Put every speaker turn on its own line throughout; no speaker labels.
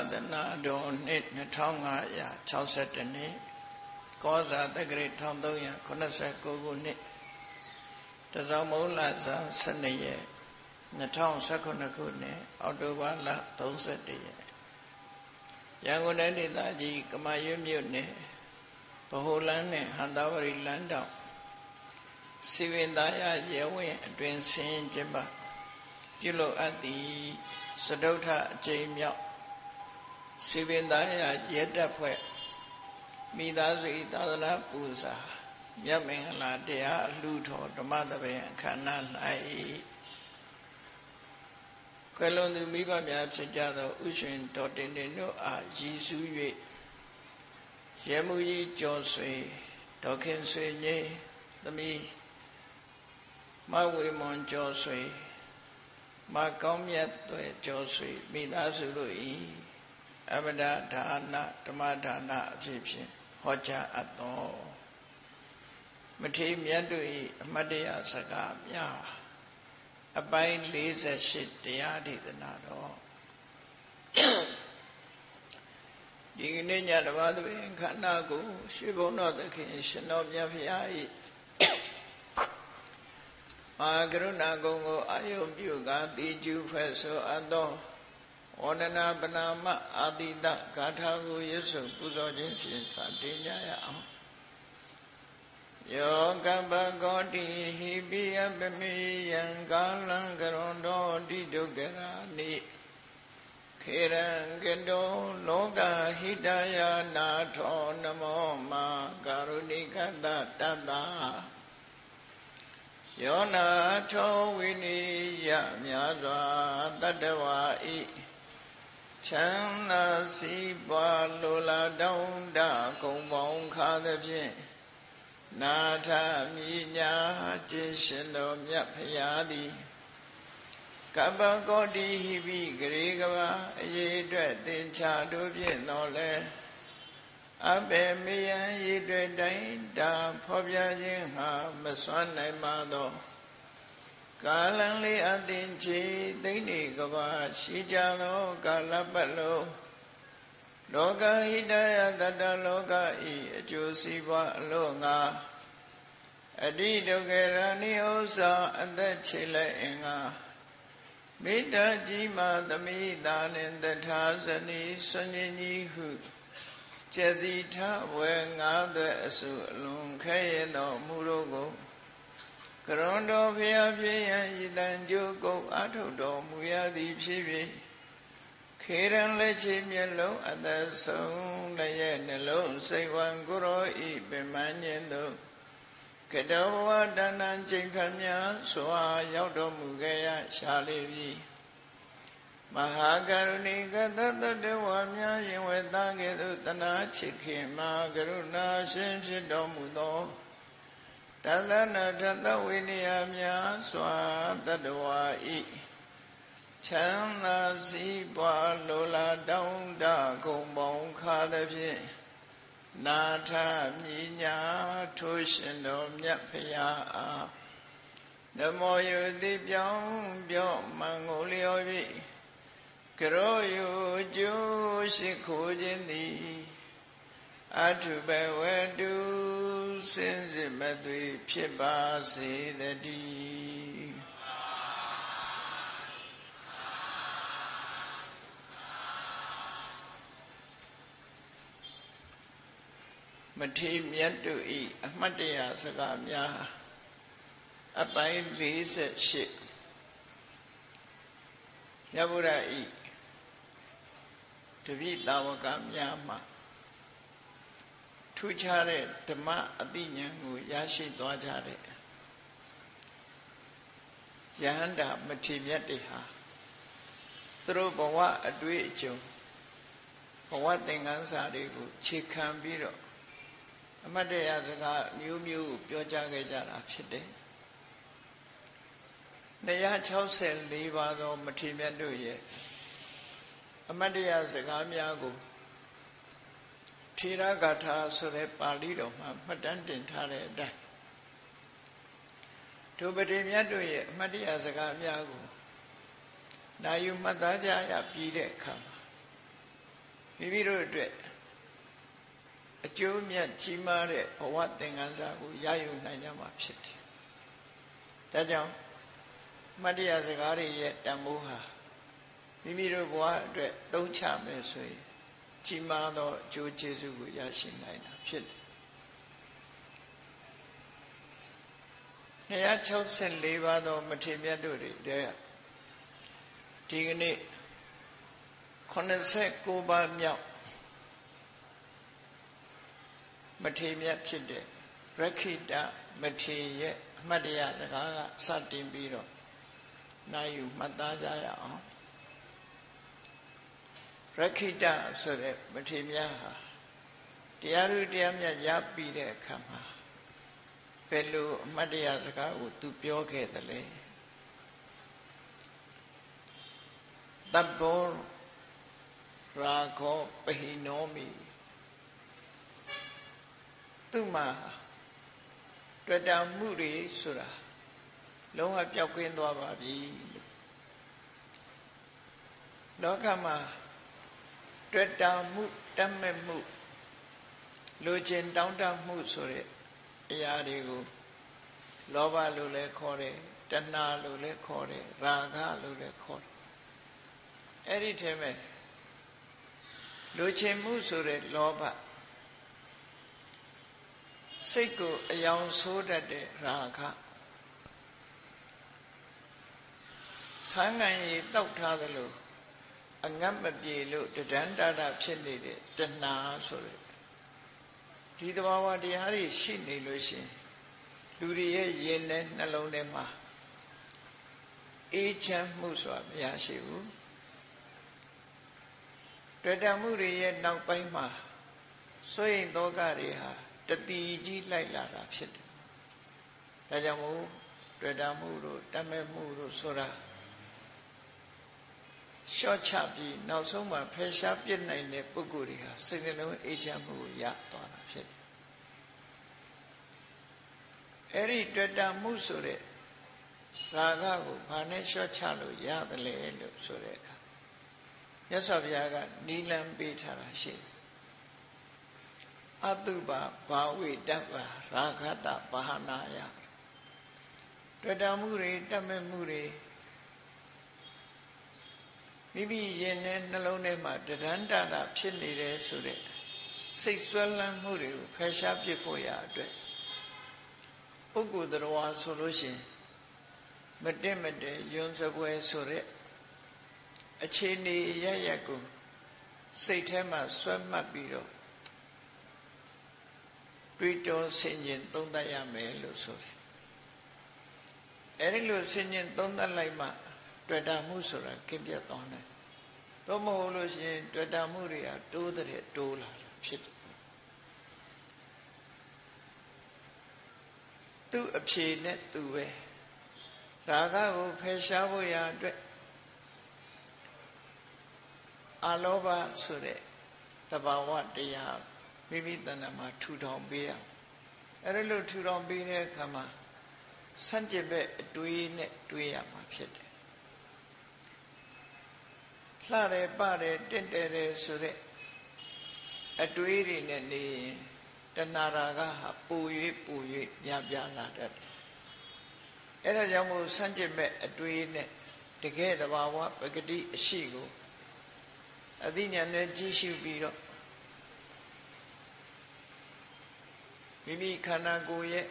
သနာတော်နှစ်2562နှစ်ကောဇာတက္ကရာ1389ခုနှစ်တဇောင်းမုံလဇန်12ရက်2019ခုနှစ်အောက်တိုဘာလ31ရက်ရန်ကုန်တိုင်းဒေသကြီးကမာရွတ်မြို့နယ်ဗဟိုလမ်းနဲ့ဟံသာဝတီလမ်းတောင်စီဝင်သားရရဲဝင်းအတွင်ဆင်းကျင်းပပြုလုပ်အပ်သည့်စတုထအကျိန်မြောက်စီဝင်သားရရဲတပ်ဖွဲ့မိသားစုသာသနာပူဇာမြတ်မင်္ဂလာတရားအလှတော်ဓမ္မသဘင်အခမ်းအနား၌ကွယ်လွန်သူမိဘများဖြစ်ကြသောဥရှင်တော်တင်တင်တို့အားရည်စူး၍ရဲမှုကြီးကျော်ဆွေဒေါခင်ဆွေငိမ့်သမီးမဝေမွန်ကျော်ဆွေမကောင်းမြတ်သွဲကျော်ဆွေမိသားစုတို့၏အမဒဒါနဓမ္မဒါနအဖြစ်ဖြင့်ဟောကြားအပ်သောမထေရမြတ်တို့၏အမတ်တရားစကားများအပိုင်း48တရားဒေသနာတော်ဒီကနေ့ညဓမ္မသဘင်ခန္ဓာကိုရွှေဘုံတော်သခင်ရှင်တော်မြတ်ဖရာ၏မဟာကရုဏာကုံကိုအာယုံပြုကာတိကျူဖွဲ့ဆိုအပ်သောဝန္ဒနာပနာမအာတိတဂါထာကိုရွတ်ဆိုပူဇော်ခြင်းဖြင့်စတင်ကြရအောင်ယောကပကောတိဟိပိယပမေယံကာလံကရွန်တော်တိဒုက္ခရာနိခေရံကတောလောကဟိတယနာထောနမောမာကာရုဏိကတတတ္တယောနာထောဝိနိယမြာစွာတတ္တဝါဤချမ်းသာစီးပွားလိုလားတောင်းတကုံပေါင်းခါသဖြင့်နာထမြညာခြင်းရှင်တော်မြတ်ဖရာသည်ကပ္ပကောတိဟိပိဂရေကဘာအရေးအတွက်သင်္ချာတို့ဖြင့်တော်လဲအဘေမေယံရည်တွေ့တိုင်းတာဖော်ပြခြင်းဟာမစွမ်းနိုင်ပါသောကာလံလေးအသင်ချေသိမ့်နေကဘာရှိကြသောကာလပတ်လုံးလောကဟိတယတတ္တလောကဤအကျိုးစီးပွားအလို့ငါအတိဒုက္ခရဏိဥ္စာအသက်ချေလက်အင်္ဂါမေတ္တာကြီးမှသမိတာနှင့်တထာဇနီဆွန်ញကြီးဟုကျက်တိထဝေငါးသွဲအစုအလွန်ခဲရသောမူတို့ကိုကရွန်တော်ဖျားပြည့်ရန်ဤတန်ကြိုးကုပ်အထုတ်တော်မူရသည်ဖြစ်၍ခေရန်လက်ချေမျက်လုံးအသက်ဆုံးလည်းရဲ့နှလုံးစိတ်ဝံကိုရောဤပင်မညင်သို့ကတောဘဝတဏ္ဏချိန်ခါများစွာရောက်တော်မူခဲ့ရရှာလေပြီမဟာကရုဏိကသတ္တဝါများရင်ဝေသားကဲ့သို့တနာချစ်ခင်မှာကရုဏာရှင်ဖြစ်တော်မူသောတသနာထသဝိနည်းများစွာတတ္တဝါဤချမ်းသာစည်းပွားလိုလားတောင်းတကုံပေါင်းခါသဖြင့်နာထမြညာထိုးရှင်တော်မြတ်ဖရာအားနမောယုတိပြောင်းပြော့မှန်ကိုလျော်၍ကရောယုကျိုးရှိခိုးခြင်းသည်အထုဘဝတုစင်စစ်မသွေဖြစ်ပါစေတည်းမထေရမြတ်တို့ဤအမှတ်တရစကားများအပိုင်း48မြတ်ဗုဒ္ဓဤတပိသာဝကများမှထူးခြားတဲ့ဓမ္မအသိဉာဏ်ကိုရရှိသွားကြတဲ့ယဟန္တာမထေရမြတ်တွေဟာသူတို့ဘဝအတွေ့အကြုံဘဝသင်္ကန်းစာတွေကိုခြေခံပြီးတော့အမတ်တရားစကားမျိုးမျိုးပြောကြားခဲ့ကြတာဖြစ်တယ်264ပါးသောမထေရမြတ်တို့ရဲ့အမတ်တရားစကားများကိုထေရဂါထာဆိုတဲ့ပါဠိတော်မှာမှတ်တမ်းတင်ထားတဲ့အတိုင်းဒုပတိမြတ်တို့ရဲ့အမတ်တရားစကားများကိုနာယူမှတ်သားကြရပြီးတဲ့အခါမှာမိမိတို့အတွက်အကျိုးမြတ်ကြီးမားတဲ့ဘဝသင်္ကန်းစာကိုရယူနိုင်ကြမှာဖြစ်တယ်။ဒါကြောင့်မတ္တရားစကားတွေရဲ့တန်ဖိုးဟာမိမိတို့ဘဝအတွက်သုံးချမယ်ဆိုရင်ကြီးမားသောအကျိုးကျေးဇူးကိုရရှိနိုင်တာဖြစ်တယ်။264ပါးသောမထေရမြတ်တို့တွေဒီကနေ့89ပါးမြောက်မထေရမြတ်ဖြစ်တဲ့ရခိတမထေရရဲ့အမှတ်တရစကားကစတင်ပြီးတော့နိုင်ယူမှတ်သားကြရအောင်ရခိတဆိုတဲ့မထေရမြတ်ဟာတရားဥတရားမြတ်ရပြီးတဲ့အခါမှာဘယ်လိုအမှတ်တရစကားကိုသူပြောခဲ့သလဲတဗ္ဗောရာဂောပဟိနောမိသူမှာတွေ့တာမှုတွေဆိုတာလုံးဝပျောက်ကင်းသွားပါပြီလောကမှာတွေ့တာမှုတတ်မဲ့မှုလိုချင်တောင်းတမှုဆိုတဲ့အရာတွေကိုလောဘလို့လည်းခေါ်တယ်တဏှာလို့လည်းခေါ်တယ်ရာဂလို့လည်းခေါ်တယ်အဲ့ဒီထဲမှာလိုချင်မှုဆိုတဲ့လောဘစိတ်ကိုအယောင်ဆိုးတတ်တဲ့ရာဂဆန်းငံရည်တောက်ထားသလိုအငတ်မပြေလို့တဒန်းတဒဖြစ်နေတဲ့တဏှာဆိုတဲ့ဒီသဘာဝတရားတွေရှိနေလို့ရှိရင်လူတွေရဲ့ရင်နဲ့နှလုံးထဲမှာအေးချမ်းမှုဆိုတာမရရှိဘူးတွေ့တာမှုတွေရဲ့နောက်ပိုင်းမှာစိုးရိမ်သောကတွေဟာတတိကြီးလိုက်လာတာဖြစ်တယ်။ဒါကြောင့်မို့တွေ့တာမှုတို့တတ်မဲ့မှုတို့ဆိုတာရှော့ချပြီးနောက်ဆုံးမှာဖယ်ရှားပြစ်နိုင်တဲ့ပုဂ္ဂိုလ်တွေဟာစိတ်နှလုံးအေးချမ်းမှုကိုရသွားတာဖြစ်တယ်။အဲ့ဒီတွေ့တာမှုဆိုတဲ့ရာဂကိုဘာနဲ့ရှော့ချလို့ရတယ်လဲလို့ဆိုတဲ့အခါမြတ်စွာဘုရားကနိလန်ပေးထားတာရှိတယ်အတုပါဘာဝိတ္တပါရာဂတဘာဟနာယတွေ့တာမှုတွေတတ်မဲ့မှုတွေမိမိရင်နဲ့နှလုံးထဲမှာတဒန်းတတာဖြစ်နေတယ်ဆိုတဲ့စိတ်ဆွဲလန်းမှုတွေကိုဖယ်ရှားပစ်ဖို့ရအတွက်ပုဂ္ဂိုလ်တော်ဆိုလို့ရှိရင်မတင့်မတဲယွန်းစပွဲဆိုတဲ့အခြေအနေရရက်ကိုစိတ်ထဲမှာဆွဲမှတ်ပြီးတော့တွေးတောဆင်ခြင်သုံးသပ်ရမယ်လို့ဆိုတယ်အဲဒီလိုဆင်ခြင်သုံးသပ်လိုက်မှတွေ့တာမှုဆိုတာကင်းပြတ်သွားတယ်တော့မဟုတ်လို့ရှိရင်တွေ့တာမှုတွေကတိုးတဲ့တိုးလာတာဖြစ်တယ်သူ့အဖြေနဲ့သူပဲရာဂကိုဖယ်ရှားဖို့ရာအတွက်အလောဘဆိုတဲ့သဘာဝတရားမိမိတဏ္ဍာမှာထူထောင်ပေးရအဲ့လိုထူထောင်ပေးတဲ့အခါမှာဆန့်ကျင်ဘက်အတွေးနဲ့တွေးရမှာဖြစ်တယ်လှတယ်ပတယ်တင့်တယ်တယ်ဆိုတဲ့အတွေးတွေနဲ့နေရင်တဏှာရာဂဟာပို၍များပြားလာတတ်တယ်အဲ့ဒါကြောင့်မို့ဆန့်ကျင်ဘက်အတွေးနဲ့တကယ်သဘာဝပဂတိအရှိကိုအသိဉာဏ်နဲ့ကြည့်ရှုပြီးတော့မိမိခန္ဓာကိုယ်ရဲ့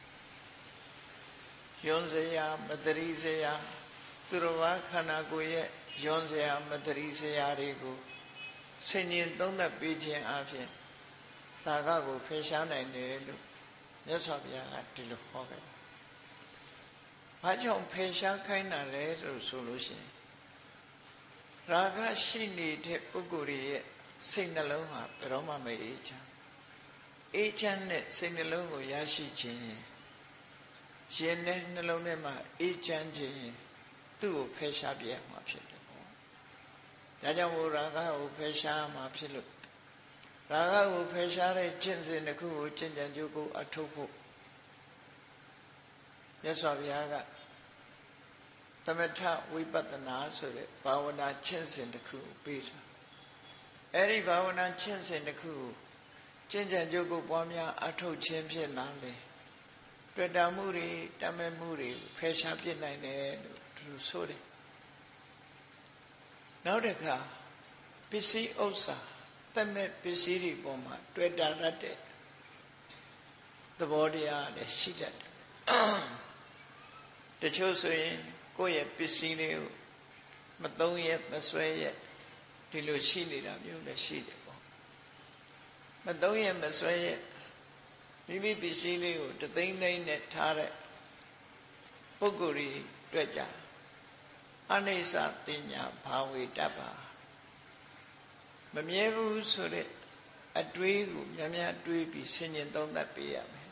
ယွန်းစရာမတရိစရာသူတော်ဘာခန္ဓာကိုယ်ရဲ့ယွန်းစရာမတရိစရာတွေကိုဆင်ញင်သုံးသပ်ပေးခြင်းအပြင်ရာဂကိုဖယ်ရှားနိုင်တယ်လို့မြတ်စွာဘုရားကဒီလိုဟောခဲ့တယ်။ဘာကြောင့်ဖယ်ရှားခိုင်းတာလဲဆိုလို့ရှိရင်ရာဂရှိနေတဲ့ပုဂ္ဂိုလ်ရဲ့စိတ်နှလုံးဟာဘယ်တော့မှမအေးချမ်းအေးချမ်းတဲ့စိတ်နှလုံးကိုရရှိခြင်းရင်နဲ့နှလုံးထဲမှာအေးချမ်းခြင်းသူ့ကိုဖယ်ရှားပြရမှာဖြစ်တယ်ပေါ့။ဒါကြောင့်မို့ရာဂကိုဖယ်ရှားမှာဖြစ်လို့ရာဂကိုဖယ်ရှားတဲ့ကျင့်စဉ်တစ်ခုကိုကျင့်ကြံကြိုးကိုအထုတ်ဖို့မြတ်စွာဘုရားကသမထဝိပဿနာဆိုတဲ့ဘာဝနာကျင့်စဉ်တစ်ခုပေးတာအဲ့ဒီဘာဝနာကျင့်စဉ်တစ်ခုကျင့်ကြံကြိုးကိုပွားများအထောက်ခြင်းဖြင့်သာလေတွေ့တာမှုတွေတတ်မဲ့မှုတွေဖယ်ရှားပြစ်နိုင်တယ်လို့သူဆိုတယ်နောက်တစ်ခါပစ္စည်းဥစ္စာတတ်မဲ့ပစ္စည်းတွေပေါ်မှာတွေ့တာရတဲ့သဘောတရားလည်းရှိတတ်တယ်တချို့ဆိုရင်ကိုယ့်ရဲ့ပစ္စည်းလေးကိုမသုံးရက်မဆွဲရက်ဒီလိုရှိနေတာမျိုးလည်းရှိတယ်ပေါ့မသုံးရက်မဆွဲရက်မိမိပစ္စည်းလေးကိုတသိန်းသိန်းနဲ့ထားတဲ့ပုဂ္ဂိုလ်ကြီးတွေ့ကြအနိစ္စတင်ညာဘာဝေတ္တပါမမြဲဘူးဆိုတဲ့အတွေးကိုများများတွေးပြီးဆင်ញင်သုံးသပ်ပေးရမယ်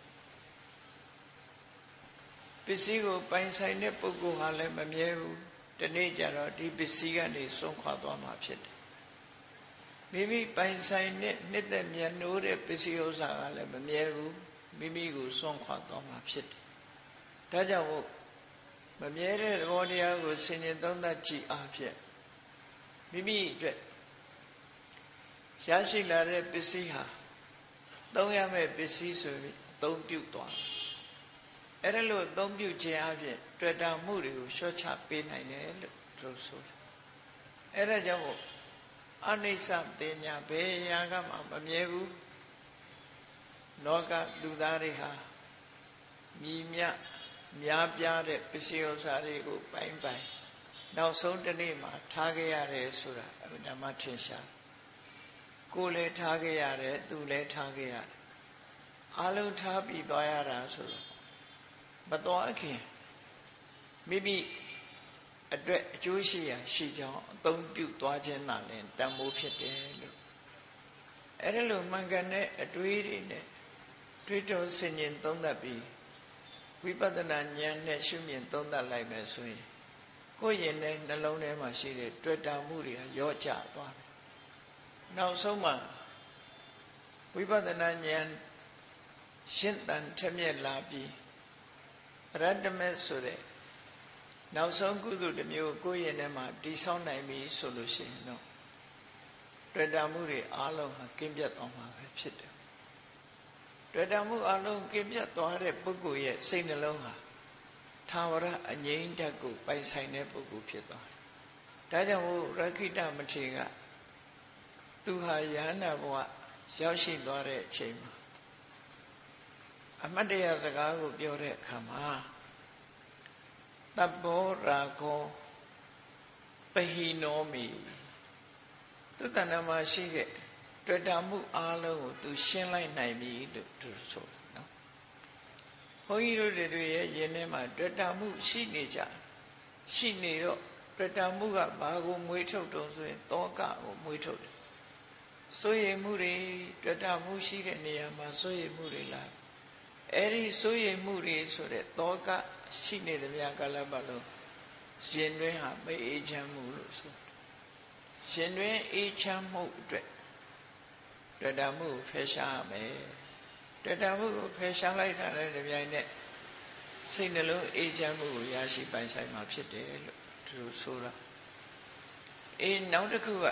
ပစ္စည်းကိုပိုင်ဆိုင်တဲ့ပုဂ္ဂိုလ်ဟာလည်းမမြဲဘူးဒီနေ့ကျတော့ဒီပစ္စည်းကနေဆုံးခွာသွားမှာဖြစ်တယ်မိမိပိုင်ဆိုင်တဲ့နှစ်သက်မြတ်နိုးတဲ့ပစ္စည်းဥစ္စာကလည်းမမြဲဘူးမိမိကိုဆုံးခွာသွားမှာဖြစ်တယ်ဒါကြောင့်မို့မမြဲတဲ့သဘောတရားကိုဆင်ញင်သုံးသပ်ကြည့်အားဖြင့်မိမိအတွက်ရရှိလာတဲ့ပစ္စည်းဟာသုံးရမယ့်ပစ္စည်းဆိုပြီးအသုံးပြုသွားအဲ့ဒါလို့အသုံးပြုခြင်းအပြင်တွေ့တာမှုတွေကိုလျှော့ချပေးနိုင်တယ်လို့သူဆိုတယ်အဲ့ဒါကြောင့်မို့အနိစ္စတင်ညာဘယ်ရာကမှမမြဲဘူးလောကလူသားတွေဟာမြည်မြများပြားတဲ့ပစ္စည်းဥစ္စာတွေကိုပိုင်နောက်ဆုံးတစ်နေ့မှာထားခဲ့ရတယ်ဆိုတာအမှန်တမ်းထင်ရှားကိုယ်လည်းထားခဲ့ရတယ်သူလည်းထားခဲ့ရတယ်အလုံးထားပြီးသွားရတာဆိုတော့မသွားခင်မိမိအတွက်အကျိုးရှိရာရှိကြောင်းအသုံးပြုသွားခြင်းသာလျှင်တန်ဖိုးဖြစ်တယ်လို့အဲ့ဒါလိုမှန်ကန်တဲ့အတွေးတွေနဲ့တွေးတောဆင်ခြင်သုံးသပ်ပြီးဝိပဿနာဉာဏ်နဲ့ရှုမြင်သုံးသပ်လိုက်မယ်ဆိုရင်ကိုယ်ရင်နဲ့နှလုံးထဲမှာရှိတဲ့တွေ့တာမှုတွေရော့ကျသွားတယ်နောက်ဆုံးမှာဝိပဿနာဉာဏ်ရှင်းတန်ထက်မြက်လာပြီးအရတ္တမေဆိုတဲ့နောက်ဆုံးကုသိုလ်တစ်မျိုးကိုယ့်ရင်ထဲမှာတည်ဆောက်နိုင်ပြီဆိုလို့ရှိရင်တော့တွေ့တာမှုတွေအလုံးဟာကင်းပြတ်သွားမှာပဲဖြစ်တယ်တွေ့တာမှုအလုံးကင်းပြတ်သွားတဲ့ပုဂ္ဂိုလ်ရဲ့စိတ်နှလုံးဟာသာဝရအငြိမ့်ဓာတ်ကိုပိုင်ဆိုင်တဲ့ပုဂ္ဂိုလ်ဖြစ်သွားတယ်ဒါကြောင့်မို့ရခိတမထေရကသူဟာယန္နာဘဝရောက်ရှိသွားတဲ့အချိန်မှာအမတ်တရားစကားကိုပြောတဲ့အခါမှာတပ္ပောရာဂောပဟိနောမိသူတဏ္ဍမှာရှိတဲ့တွေ့တာမှုအလုံးကိုသူရှင်းလိုက်နိုင်ပြီလို့သူဆိုတယ်နော်ဘုန်းကြီးတို့တွေရဲ့ယင်ထဲမှာတွေ့တာမှုရှိနေကြရှိနေတော့တွေ့တာမှုကဘာကိုမွေးထုတ်တုံးဆိုရင်တောကကိုမွေးထုတ်တယ်စိုးရိမ်မှုတွေတွေ့တာမှုရှိတဲ့နေရာမှာစိုးရိမ်မှုတွေလာအဲ့ဒီစိုးရိမ်မှုတွေဆိုတဲ့တောကရှိနေသမျှကာလပတ်လုံးရှင်တွင်ဟာမအေးချမ်းမှုလို့ဆိုရှင်တွင်အေးချမ်းမှုအတွက်တွေ့တာမှုကိုဖယ်ရှားရမယ်တွေ့တာမှုကိုဖယ်ရှားလိုက်တာလည်းဒီပြိုင်နဲ့စိတ်နှလုံးအေးချမ်းမှုကိုရရှိပိုင်ဆိုင်မှာဖြစ်တယ်လို့သူဆိုတာနောက်တစ်ခုက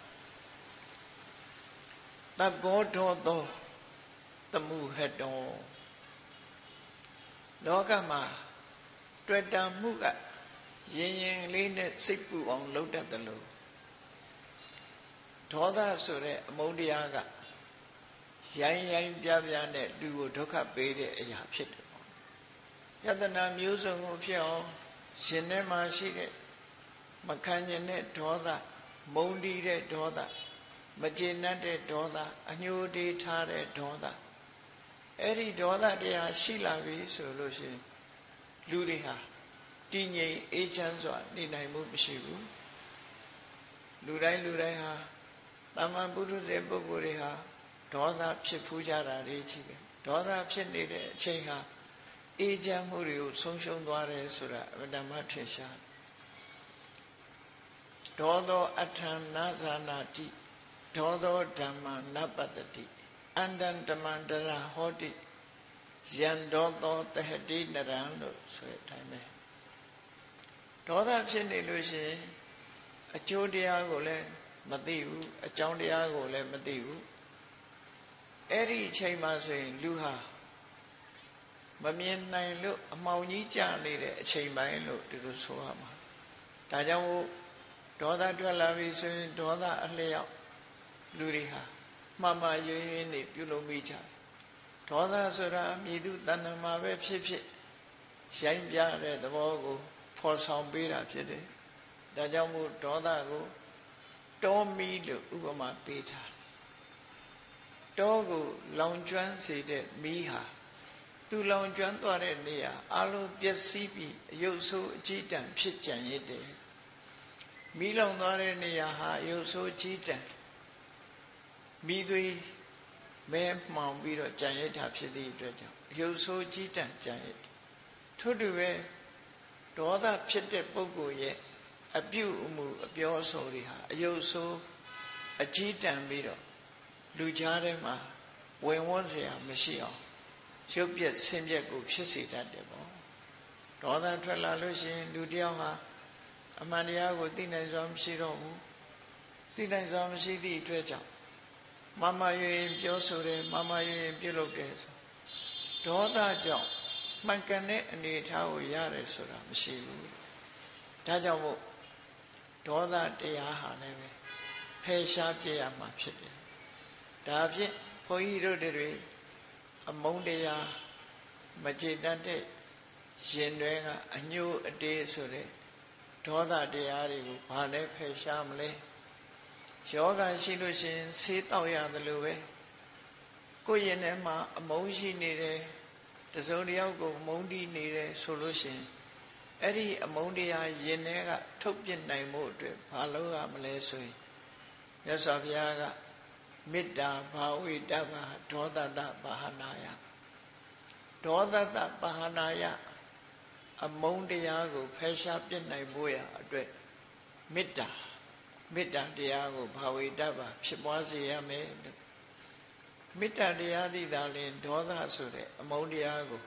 တဘောတော်သောသမှုဟတောလောကမှာတွေ့တာမှုကရင်ရင်လေးနဲ့စိတ်ပူအောင်လုပ်တတ်တယ်လို့ဒေါသဆိုတဲ့အမုန်းတရားကရိုင်းရိုင်းပြပြနဲ့လူကိုဒုက္ခပေးတဲ့အရာဖြစ်တယ်ပေါ့ယတနာမျိုးစုံကိုဖြစ်အောင်ရှင်ထဲမှာရှိတဲ့မခံကျင်တဲ့ဒေါသမုန်းတီးတဲ့ဒေါသမကျေနပ်တဲ့ဒေါသအညှိုတေးထားတဲ့ဒေါသအဲ့ဒီဒေါသတရားရှိလာပြီဆိုလို့ရှိရင်လူတွေဟာတည်ငြိမ်အေးချမ်းစွာနေနိုင်မှုမရှိဘူးလူတိုင်းဟာတမန်ပုရုဇဉ်ပုဂ္ဂိုလ်တွေဟာဒေါသဖြစ်ဖူးကြတာတွေကြီးပဲဒေါသဖြစ်နေတဲ့အချိန်ဟာအေးချမ်းမှုတွေကိုဆုံးရှုံးသွားတယ်ဆိုတာအမှန်မှထင်ရှားဒေါသောအထံနာဇာနာတိဒေါသောဓမ္မနပတ္တိအန္တံဓမ္မန္တရာဟောတိယံဒေါသောတဟတိနရံလို့ဆိုတဲ့အတိုင်းပဲဒေါသဖြစ်နေလို့ရှိရင်အကျိုးတရားကိုလည်းမသိဘူးအကြောင်းတရားကိုလည်းမသိဘူးအဲ့ဒီအချိန်မှာဆိုရင်လူဟာမမြင်နိုင်လို့အမှောင်ကြီးကျနေတဲ့အချိန်ပိုင်းလို့ဒီလိုဆိုရမှာဒါကြောင့်ဒေါသထွက်လာပြီဆိုရင်ဒေါသအလျောက်လူတွေဟာမှန်ရွင်ရွင်နေပြုလုပ်မိကြတယ်ဒေါသဆိုတာမြည်သူတဏ္ဍမှာပဲဖြစ်ဖြစ်ရိုင်းပြတဲ့သဘောကိုဖော်ဆောင်ပေးတာဖြစ်တယ်ဒါကြောင့်မို့ဒေါသကိုတောမီးလို့ဥပမာပေးထားတယ်တောကိုလောင်ကျွမ်းစေတဲ့မီးဟာသူလောင်ကျွမ်းသွားတဲ့နေရာအလုံးပျက်စီးပြီးအယုတ်ဆိုးအကြီးတန်းဖြစ်ကြံရစ်တယ်မီးလောင်သွားတဲ့နေရာဟာအယုတ်ဆိုးကြီးတန်းမိသွေးမဲမှောင်ပြီးတော့ကြံရစ်တာဖြစ်သည့်အတွက်ကြောင့်အယုတ်ဆိုးကြီးတန်းကြံရစ်ထို့တူပဲဒေါသဖြစ်တဲ့ပုဂ္ဂိုလ်ရဲ့အပြုအမူအပြောအဆိုတွေဟာအယုတ်ဆိုးအကြီးတန်းပြီးတော့လူကြားထဲမှာဝင်ဝန်းเสียမရှိအောင်ရုပ်ပြက်ဆင်းပြက်ကိုဖြစ်စေတတ်တယ်ပေါ့ဒေါသထွက်လာလို့ရှိရင်လူတယောက်ဟာအမှန်တရားကိုသိနိုင်စွာမရှိတော့ဘူးသိနိုင်စွာမရှိသည့်အတွက်ကြောင့်မမရွေပြောဆိုတယ်မမရွေပြုလုပ်တယ်ဆိုဒေါသကြောင့်မှန်ကန်တဲ့အနေအထားကိုရတယ်ဆိုတာမရှိဘူးဒါကြောင့်မို့ဒေါသတရားဟာလည်းပဲဖယ်ရှားပြရမှာဖြစ်တယ်ဒါဖြင့်ဘုန်းကြီးတို့တွေအမုန်းတရားမကျေတတ်တဲ့ရင်တွေကအညှို့အတေးဆိုတဲ့ဒေါသတရားတွေကိုဘာနဲ့ဖယ်ရှားမလဲယောဂရှိလို့ရှိရင်ဆေးတောက်ရတယ်လို့ပဲကိုယ်ရင်ထဲမှာအမုန်းရှိနေတယ်တစုံတစ်ယောက်ကိုမုန်းတီးနေတယ်ဆိုလို့ရှိရင်အဲ့ဒီအမုန်းတရားရင်ထဲကထုတ်ပြစ်နိုင်မှုအတွက်ဘာလုပ်ရမလဲဆိုရင်မြတ်စွာဘုရားကမေတ္တာဘာဝိတ္တဘာဒေါသတပါဟနာယဒေါသတပါဟနာယအမုန်းတရားကိုဖယ်ရှားပြစ်နိုင်ဖို့ရအတွက်မေတ္တာတရားကိုဘာဝိတ္တဘာဖြစ်ပွားစေရမယ်မေတ္တာတရားသည်သာလျှင်ဒေါသဆိုတဲ့အမုန်းတရားကို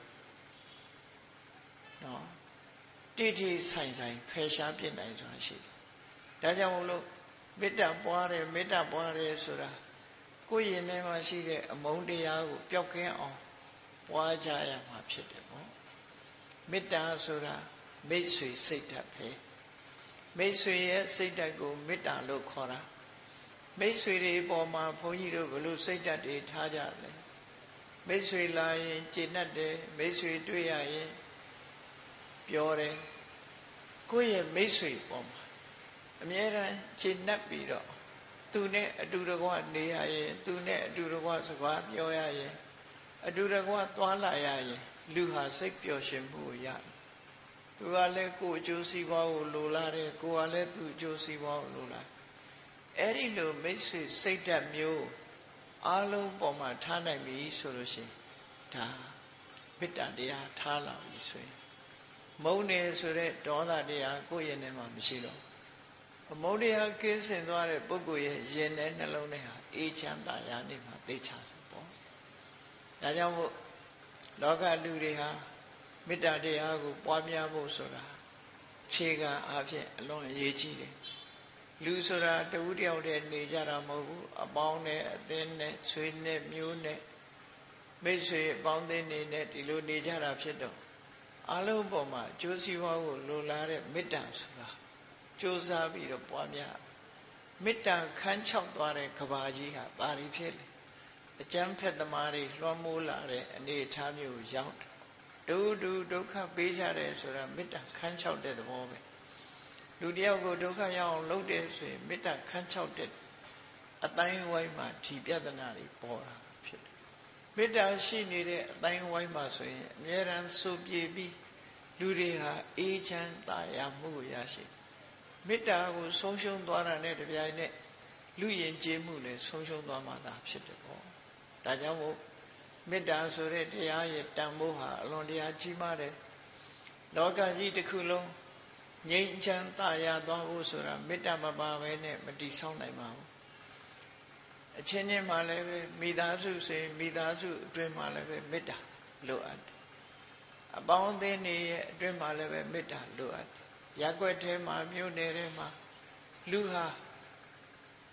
နော်တိတိဆိုင်ဖယ်ရှားပြစ်နိုင်စွာရှိတယ်ဒါကြောင့်မို့လို့မေတ္တာပွားတယ်ဆိုတာကိုယ်ရင်ထဲမှာရှိတဲ့အမုန်းတရားကိုပျောက်ကင်းအောင်ပွားကြရမှာဖြစ်တယ်ပေါ့မေတ္တာဆိုတာမိတ်ဆွေစိတ်ဓာတ်ပဲမိတ်ဆွေရဲ့စိတ်ဓာတ်ကိုမေတ္တာလို့ခေါ်တာမိတ်ဆွေတွေပေါ်မှာဘုန်းကြီးတို့ဘယ်လိုစိတ်ဓာတ်တွေထားကြလဲမိတ်ဆွေလာရင်ကျေနပ်တယ်မိတ်ဆွေတွေ့ရရင်ပြောတယ်ကိုယ့်ရဲ့မိတ်ဆွေပေါ်မှာအမြဲတမ်းကျေနပ်ပြီးတော့သူနဲ့အတူတကွနေရရင်သူနဲ့အတူတကွစကားပြောရရင်အတူတကွသွားလာရရင်လူဟာစိတ်ပျော်ရွှင်မှုကိုရတယ်သူကလည်းကိုယ်အကျိုးစီးပွားကိုလိုလားတယ်ကိုယ်ကလည်းသူ့အကျိုးစီးပွားကိုလိုလားအဲ့ဒီလိုမိတ်ဆွေစိတ်ဓာတ်မျိုးအားလုံးပေါ်မှာထားနိုင်ပြီဆိုလို့ရှိရင်ဒါမေတ္တာတရားထားလာပြီဆိုရင်မုန်းတယ်ဆိုတဲ့ဒေါသတရားကိုယ့်ရင်ထဲမှာမရှိတော့အမုန်းတရားကင်းစင်သွားတဲ့ပုဂ္ဂိုလ်ရဲ့ရင်ထဲနှလုံးထဲဟာအေးချမ်းသာရာနေမှာသိချတယ်ပေါ့ဒါကြောင့်မို့လောကလူတွေဟာမေတ္တာတရားကိုပွားများဖို့ဆိုတာခြေခံအားဖြင့်အလွန်အရေးကြီးတယ်လူဆိုတာတဝူးတယောက်တည်းနေကြတာမဟုတ်ဘူးအပေါင်းနဲ့အသင်းနဲ့ဆွေနဲ့မျိုးနဲ့မိတ်ဆွေအပေါင်းအသင်းတွေနဲ့ဒီလိုနေကြတာဖြစ်တော့အလုံးပေါ်မှာအကျိုးစီးပွားကိုလိုလားတဲ့မေတ္တာဆိုတာကြိုးစားပြီးတော့ပွားများမေတ္တာခန်းချောက်သွားတဲ့ကဘာကြီးဟာပါရီဖြစ်လေအကျမ်းဖက်သမားတွေလွှမ်းမိုးလာတဲ့အနေအထားမျိုးရောက်တယ်ဒုက္ခပေးကြတယ်ဆိုတာမေတ္တာခန်းချောက်တဲ့သဘောပဲလူတယောက်ကိုဒုက္ခရောက်အောင်လုပ်တယ်ဆိုရင်မေတ္တာခန်းချောက်တဲ့အတိုင်းဝိုင်းမှာဒီပြဿနာတွေပေါ်တာဖြစ်တယ်မေတ္တာရှိနေတဲ့အတိုင်းဝိုင်းမှာဆိုရင်အမြဲတမ်းစိုးပြေပြီးလူတွေဟာအေးချမ်းသာယာမှုကိုရရှိမေတ္တာကိုဆုံးရှုံးသွားတာနဲ့တပြိုင်နက်လူယဉ်ကျေးမှုလည်းဆုံးရှုံးသွားမှသာဖြစ်တယ်ပေါ့ဒါကြောင့်မို့မေတ္တာဆိုတဲ့တရားရဲ့တန်ဖိုးဟာအလွန်တရာကြီးမားတယ်လောကကြီးတစ်ခုလုံးငြိမ်းချမ်းသာယာသွားဖို့ဆိုတာမေတ္တာမပါဘဲနဲ့မတည်ဆောက်နိုင်ပါဘူးအချင်းချင်းမှလည်းပဲမိသားစုဆိုရင်မိသားစုအတွင်းမှာလည်းပဲမေတ္တာလိုအပ်တယ်အပေါင်းအသင်းတွေရဲ့အတွင်းမှာလည်းပဲမေတ္တာလိုအပ်တယ်ရပ်ကွက်ထဲမှာမြို့နယ်ထဲမှာလူဟာ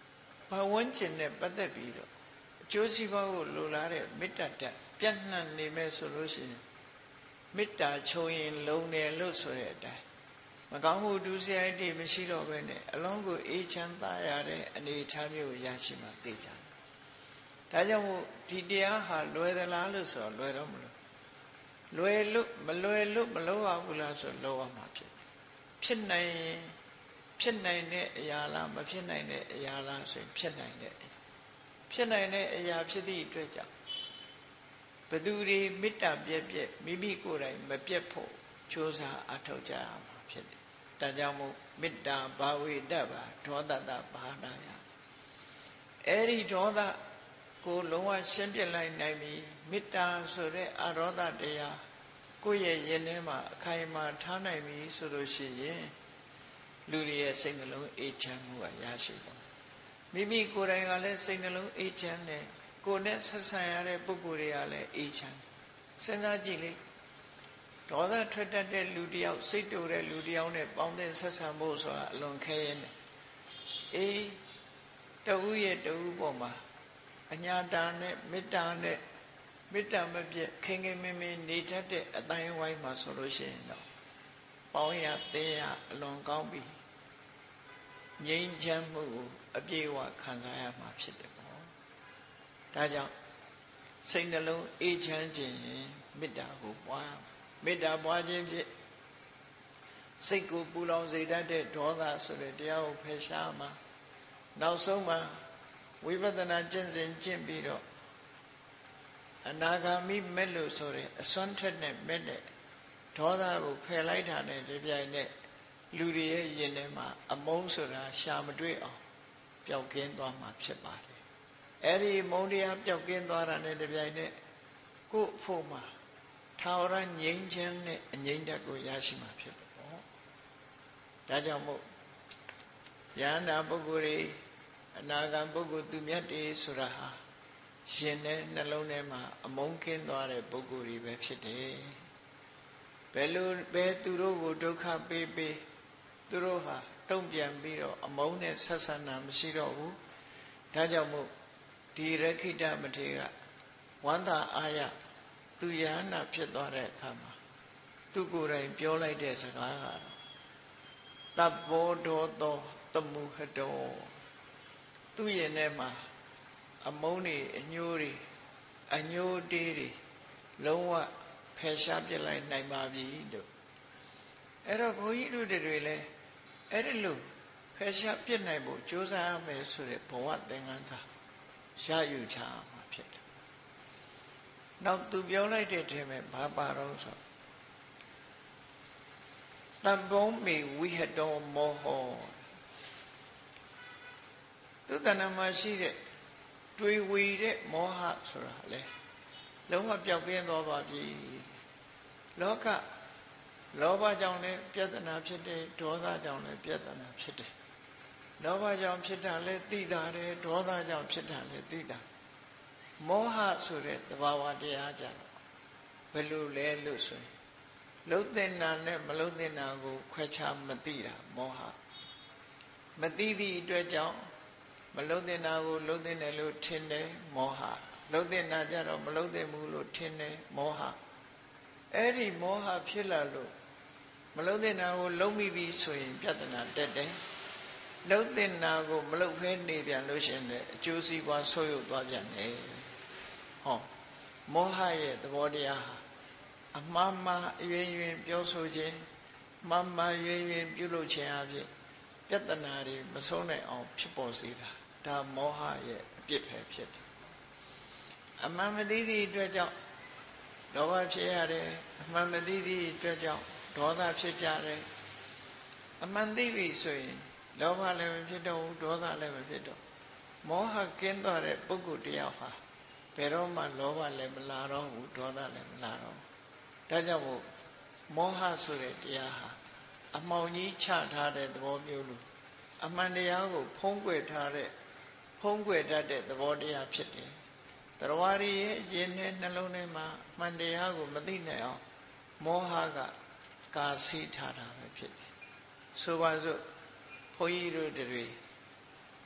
ဘာဝန်းကျင်နဲ့ပတ်သက်ပြီးတော့အကျိုးစီးပွားကိုလိုလားတဲ့မေတ္တာတက်ပြန့်နှံ့နေမယ်ဆိုလို့ရှိရင်မေတ္တာချုံရင်လုံတယ်လို့ဆိုတဲ့အတိုင်းမကောင်းမှုဒုစရိုက်တွေမရှိတော့ဘဲနဲ့အလုံးကိုအေးချမ်းသာရတဲ့အနေအထားမျိုးကိုရရှိမှသိကြတယ်။ဒါကြောင့်မို့ဒီတရားဟာလွယ်သလားလို့ဆိုတော့လွယ်တော့မလို့လွယ်လို့မလွယ်လို့မလုပ်ရဘူးလားဆိုတော့လုပ်ရမှာဖြစ်နိုင်ရင်ဖြစ်နိုင်တဲ့အရာလားမဖြစ်နိုင်တဲ့အရာလားဆိုရင်ဖြစ်နိုင်တဲ့အရာဖြစ်သည့်အတွက်ကြောင့်ဘသူတွေမေတ္တာပြည့်ပြည့်မိမိကိုယ်တိုင်မပြတ်ဖို့ကြိုးစားအထောက်ကြရမှာဖြစ်တယ်။ဒါကြောင့်မို့မေတ္တာဘာဝေတ္တပါဒေါသတဘာနာယအဲ့ဒီဒေါသကိုလုံးဝရှင်းပြလိုက်နိုင်ပြီမေတ္တာဆိုတဲ့အရောဓတရားကိုယ့်ရဲ့ရင်ထဲမှာအခိုင်အမာထားနိုင်ပြီဆိုလို့ရှိရင်လူတွေရဲ့စိတ်နှလုံးအေးချမ်းမှုကရရှိတယ်မိမိကိုယ်တိုင်ကလည်းစိတ်နှလုံးအေးချမ်းတယ်ကိုယ်နဲ့ဆက်ဆံရတဲ့ပုဂ္ဂိုလ်တွေကလည်းအေးချမ်းစဉ်းစားကြည့်လေဒေါသထွက်တတ်တဲ့လူတယောက်စိတ်တူတဲ့လူတယောက်နဲ့ပေါင်းတဲ့ဆက်ဆံဖို့ဆိုတာအလွန်ခဲရင်အေးတဝူရဲ့တဝူပေါ်မှာအညာတာနဲ့မေတ္တာနဲ့မေတ္တာမပြတ်ခင်ခင်မင်းမင်းနေတတ်တဲ့အတိုင်းဝိုင်းမှာဆိုလို့ရှိရင်တော့ပေါင်းရသင်းရအလွန်ကောင်းပြီငြိမ်းချမ်းမှုကိုအပြည့်အဝခံစားရမှာဖြစ်တယ်ပေါ့ဒါကြောင့်စိတ်နှလုံးအေးချမ်းခြင်းမေတ္တာကိုပွားမေတ္တာပွားခြင်းဖြင့်စိတ်ကိုပူလောင်စေတတ်တဲ့ဒေါသဆိုတဲ့တရားကိုဖယ်ရှားမှာနောက်ဆုံးမှာဝိပဿနာကျင့်စဉ်ကျင့်ပြီးတော့အနာဂါမိမဲ့လို့ဆိုတဲ့အစွမ်းထက်နဲ့မဲ့တဲ့ဒေါသကိုဖယ်လိုက်တာနဲ့ဒီပြိုင်နဲ့လူတွေရဲ့ရင်ထဲမှာအမုန်းဆိုတာရှာမတွေ့အောင်ပျောက်ကင်းသွားမှာဖြစ်ပါတယ်အဲ့ဒီမုန်းတရားပျောက်ကင်းသွားတာနဲ့ဒီပြိုင်နဲ့ကိုယ့်အဖို့မှာထာဝရငြိမ်းချမ်းတဲ့အငြိမ့်တက်ကိုရရှိမှာဖြစ်တယ်ပေါ့ဒါကြောင့်မို့ယန္တာပုဂ္ဂိုလ်တွေအနာဂံပုဂ္ဂိုလ်သူမြတ်တွေဆိုတာဟာရှင်တဲ့နှလုံးထဲမှာအမုန်းကင်းသွားတဲ့ပုဂ္ဂိုလ်တွေပဲဖြစ်တယ်ဘယ်သူတို့ကိုဒုက္ခပေးပေးသူတို့ဟာတုံ့ပြန်ပြီးတော့အမုန်းနဲ့ဆက်ဆံတာမရှိတော့ဘူးဒါကြောင့်မို့ဒီရခိတမထေရကဝန္တာအာရသူယဟနာဖြစ်သွားတဲ့အခါမှာသူကိုယ်တိုင်ပြောလိုက်တဲ့စကားကတော့တပ္ပောဒေါသောတမုဟတောသူ့ရင်ထဲမှာအမုန်းတွေအညှိုးတွေအညှိုးတေးတွေလုံးဝဖယ်ရှားပြလိုက်နိုင်ပါပြီလို့အဲ့တော့ဘုန်းကြီးတို့တွေလည်းအဲ့ဒီလိုဖယ်ရှားပြစ်နိုင်ဖို့ကြိုးစားရမယ်ဆိုတဲ့ဘဝသင်္ကန်းစာရယူချမှာဖြစ်တယ်။နောက်သူပြောလိုက်တဲ့ထဲမှာဘာပါတော့ဆိုတံဘုံမေဝိဟတောမောဟောသူတဏ္ဍမှာရှိတဲ့တွေးဝေတဲ့မောဟဆိုတာလေလုံးဝပျောက်ကင်းသွားပါပြီလောကလောဘကြောင့်လည်းပြဿနာဖြစ်တယ်ဒေါသကြောင့်လည်းပြဿနာဖြစ်တယ်လောဘကြောင့်ဖြစ်တာလည်းသိတာတယ်ဒေါသကြောင့်ဖြစ်တာလည်းသိတာမောဟဆိုတဲ့သဘာဝတရားကြတော့ဘယ်လိုလဲလို့ဆိုရင်လုံတဲ့နာနဲ့မလုံတဲ့နာကိုခွဲခြားမသိတာမောဟမသိသည့်အတွက်ကြောင့်မလုံတဲ့နာကိုလုံတဲ့တယ်လို့ထင်တယ်မောဟလုံတဲ့နာကြတော့မလုံတဲ့ဘူးလို့ထင်တယ်မောဟအဲ့ဒီမောဟဖြစ်လာလို့မလုံတဲ့နာကိုလုံမိပြီဆိုရင်ပြဿနာတက်တယ်လုံတဲ့နာကိုမလုံဖဲနေပြန်လို့ရှိရင်လည်းအကျိုးစီးပွားဆိုးရုပ်သွားပြန်တယ်ဟောမောဟရဲ့သဘောတရားဟာအမှားမှားအရွင်ရွင်ပြောဆိုခြင်းမှားမှားရွင်ရွင်ပြုလုပ်ခြင်းအဖြစ်ပြဿနာတွေမဆုံးနိုင်အောင်ဖြစ်ပေါ်စေတာဒါမောဟရဲ့အပြစ်ပဲဖြစ်တယ်အမှန်မသိသည့်အတွက်ကြောင့်လောဘဖြစ်ရတယ်အမှန်မသိသည့်အတွက်ကြောင့်ဒေါသဖြစ်ကြတယ်အမှန်သိပြီဆိုရင်လောဘလည်းမဖြစ်တော့ဘူးဒေါသလည်းမဖြစ်တော့မောဟကင်းသွားတဲ့ပုဂ္ဂိုလ်တရားဟာဘယ်တော့မှလောဘလည်းမလာတော့ဘူးဒေါသလည်းမလာတော့ဘူးဒါကြောင့်မို့မောဟဆိုတဲ့တရားဟာအမှောင်ကြီးချထားတဲ့သဘောမျိုးလို့အမှန်တရားကိုဖုံးကွယ်ထားတဲ့ဖုံးကွယ်တတ်တဲ့သဘောတရားဖြစ်တယ်တရားရည်ရဲ့ရင်ထဲနှလုံးထဲမှာအမှန်တရားကိုမသိနိုင်အောင်မောဟကကာဆီးထားတာပဲဖြစ်တယ်ဆိုပါစို့ဘုန်းကြီးတို့တွေ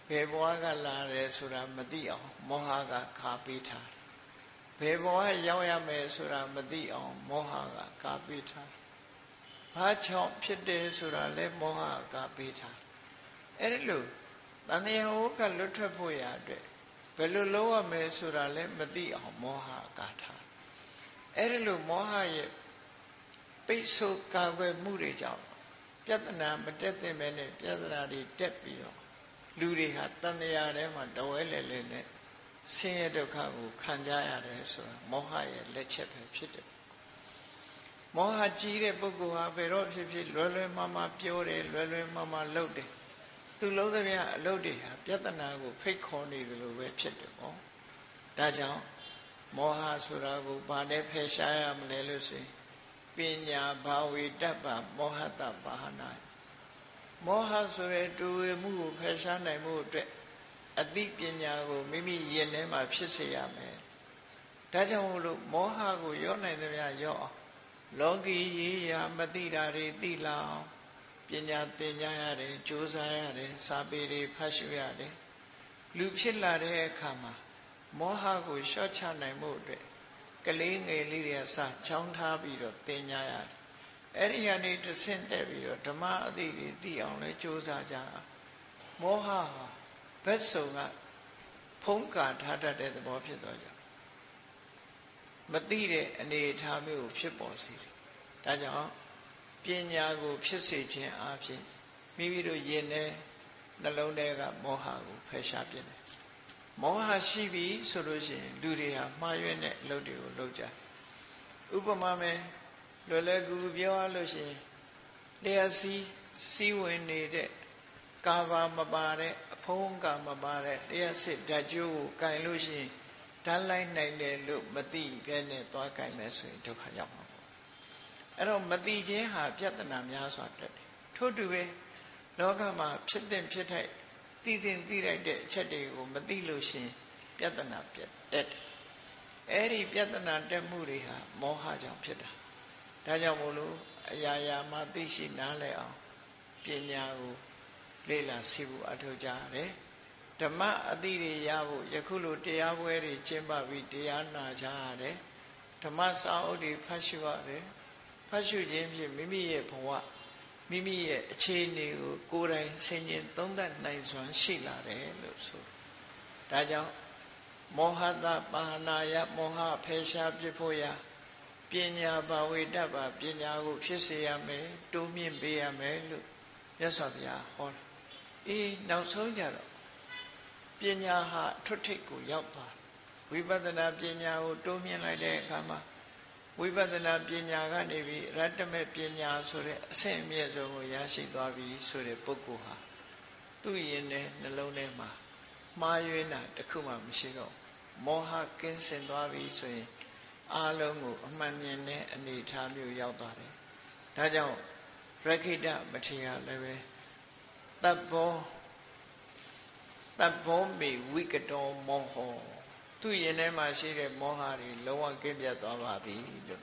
ဘယ်ဘဝကလာတယ်ဆိုတာမသိအောင်မောဟကခါပေးထားဘယ်ဘဝရောက်ရမယ်ဆိုတာမသိအောင်မောဟကကာပေးထားဘာကြောင့်ဖြစ်တယ်ဆိုတာလဲမောဟကကာပေးထားအဲ့ဒီလိုတဏှာဝကလွတ်ထွက်ဖို့ရအတွက်ဘယ်လိုလုပ်ရမယ်ဆိုတာလဲမသိအောင်မောဟကာထားအဲ့ဒီလိုမောဟရဲ့ပိတ်ဆို့ကာကွယ်မှုတွေကြောင့်ပြဿနာမတက်သင့်ပဲနဲ့ပြဿနာတွေတက်ပြီးတော့လူတွေဟာတဏှာထဲမှာတဝဲလဲလဲနဲ့ဆင်းရဲဒုက္ခကိုခံကြရတယ်ဆိုတာမောဟရဲ့လက်ချက်ပဲဖြစ်တယ်မောဟကြီးတဲ့ပုဂ္ဂိုလ်ဟာဘယ်တော့ဖြစ်ဖြစ်လွယ်လွယ်မှားမှားပြောတယ်လွယ်လွယ်မှားမှားလုပ်တယ်သူလုံးသမျှအလုပ်တွေဟာပြဿနာကိုဖိတ်ခေါ်နေတယ်လို့ပဲဖြစ်တယ်ပေါ့ဒါကြောင့်မောဟဆိုတာကိုဘာနဲ့ဖယ်ရှားရမလဲလို့ဆိုရင်ပညာဘာဝေတ္တပမောဟတပါဟနာမောဟဆိုတဲ့တူဝေမှုကိုဖယ်ရှားနိုင်မှုအတွက်အသိပညာကိုမိမိရင်ထဲမှာဖြစ်စေရမယ်ဒါကြောင့်မို့လို့မောဟကိုရောနိုင်သမျှရောအောင်လောကီရေးရာမသိတာတွေသိလာအောင်ပညာသင်ကြားရတယ်ကြိုးစားရတယ်စာပေတွေဖတ်ရှုရတယ်လူဖြစ်လာတဲ့အခါမှာမောဟကိုလျှော့ချနိုင်မှုအတွက်ကလေးငယ်လေးတွေကစချောင်းထားပြီးတော့သင်ကြားရတယ်အဲ့ဒီကနေတဆင့်တက်ပြီးတော့ဓမ္မအသိတွေသိအောင်လဲကြိုးစားကြမောဟဟာဘက်စုံကဖုံးကာထားတတ်တဲ့သဘောဖြစ်သွားကြမသိတဲ့အနေအထားမျိုးကိုဖြစ်ပေါ်စေတယ်ဒါကြောင့်ပညာကိုဖြစ်စေခြင်းအပြင်မိမိတို့ယင်တဲ့နှလုံးထဲကမောဟကိုဖယ်ရှားပြတယ်မောဟရှိပြီဆိုလို့ရှိရင်လူတွေဟာမှားယွင်းတဲ့အလုပ်တွေကိုလုပ်ကြဥပမာမဲ့လွယ်လွယ်ကူကူပြောရလို့ရှိရင်လျှက်စီးဝင်နေတဲ့ကာဘာမပါတဲ့အဖုံးကာမပါတဲ့လျှက်စစ်ဓာတ်ကြိုးကိုကင်လို့ရှိရင်ဓာတ်လိုက်နိုင်တယ်လို့မသိဘဲနဲ့သွားကင်မယ်ဆိုရင်ဒုက္ခရောက်မှာပေါ့အဲ့တော့မသိခြင်းဟာပြဿနာများစွာတက်တယ်ထို့တူပဲလောကမှာဖြစ်တဲ့ဖြစ်ထိုက်သိတဲ့သိလိုက်တဲ့အချက်တွေကိုမသိလို့ရှိရင်ပြဿနာတက်တယ်အဲ့ဒီပြဿနာတက်မှုတွေဟာမောဟကြောင့်ဖြစ်တာဒါကြောင့်မို့လို့အရာရာမှာသိရှိနားလည်အောင်ပညာကိုလေ့လာသိဖို့အထောက်ကြရတယ်ဓမ္မအသိတွေရဖို့ယခုလိုတရားပွဲတွေကျင့်ပပြီးတရားနာကြရတယ်ဓမ္မစာအုပ်တွေဖတ်ရှုရတယ်ဖတ်ရှုခြင်းဖြင့်မိမိရဲ့ဘဝမိမိရဲ့အခြေအနေကိုကိုယ်တိုင်ဆင်ခြင်သုံးသပ်နိုင်စွမ်းရှိလာတယ်လို့ဆိုဒါကြောင့်မောဟတပါဟနာယမောဟဖယ်ရှားပြဖို့ရာပညာဘာဝေတ္တပါပညာကိုဖြစ်စေရမယ်တိုးမြင့်ပေးရမယ်လို့မြတ်စွာဘုရားဟောတယ်နောက်ဆုံးကြတော့ပညာဟာထွတ်ထိပ်ကိုရောက်သွားဝိပဿနာပညာကိုတိုးမြင့်လိုက်တဲ့အခါမှာဝိပဿနာပညာကနေပြီးရတ္တမေပညာဆိုတဲ့အဆင့်အမြင့်ဆုံးကိုရရှိသွားပြီဆိုတဲ့ပုဂ္ဂိုလ်ဟာသူ့ရင်ထဲနှလုံးထဲမှာမှားယွင်းတာတခုမှမရှိတော့မောဟကင်းစင်သွားပြီဆိုရင်အားလုံးကိုအမှန်မြင်တဲ့အနေအထားမျိုးရောက်သွားတယ်ဒါကြောင့်ရခိတမထေရလည်းပဲတပ္ပောမေဝိကတောမောဟောသူ့ရင်ထဲမှာရှိတဲ့မောဟတွေလုံးဝကင်းပြတ်သွားပါပြီလို့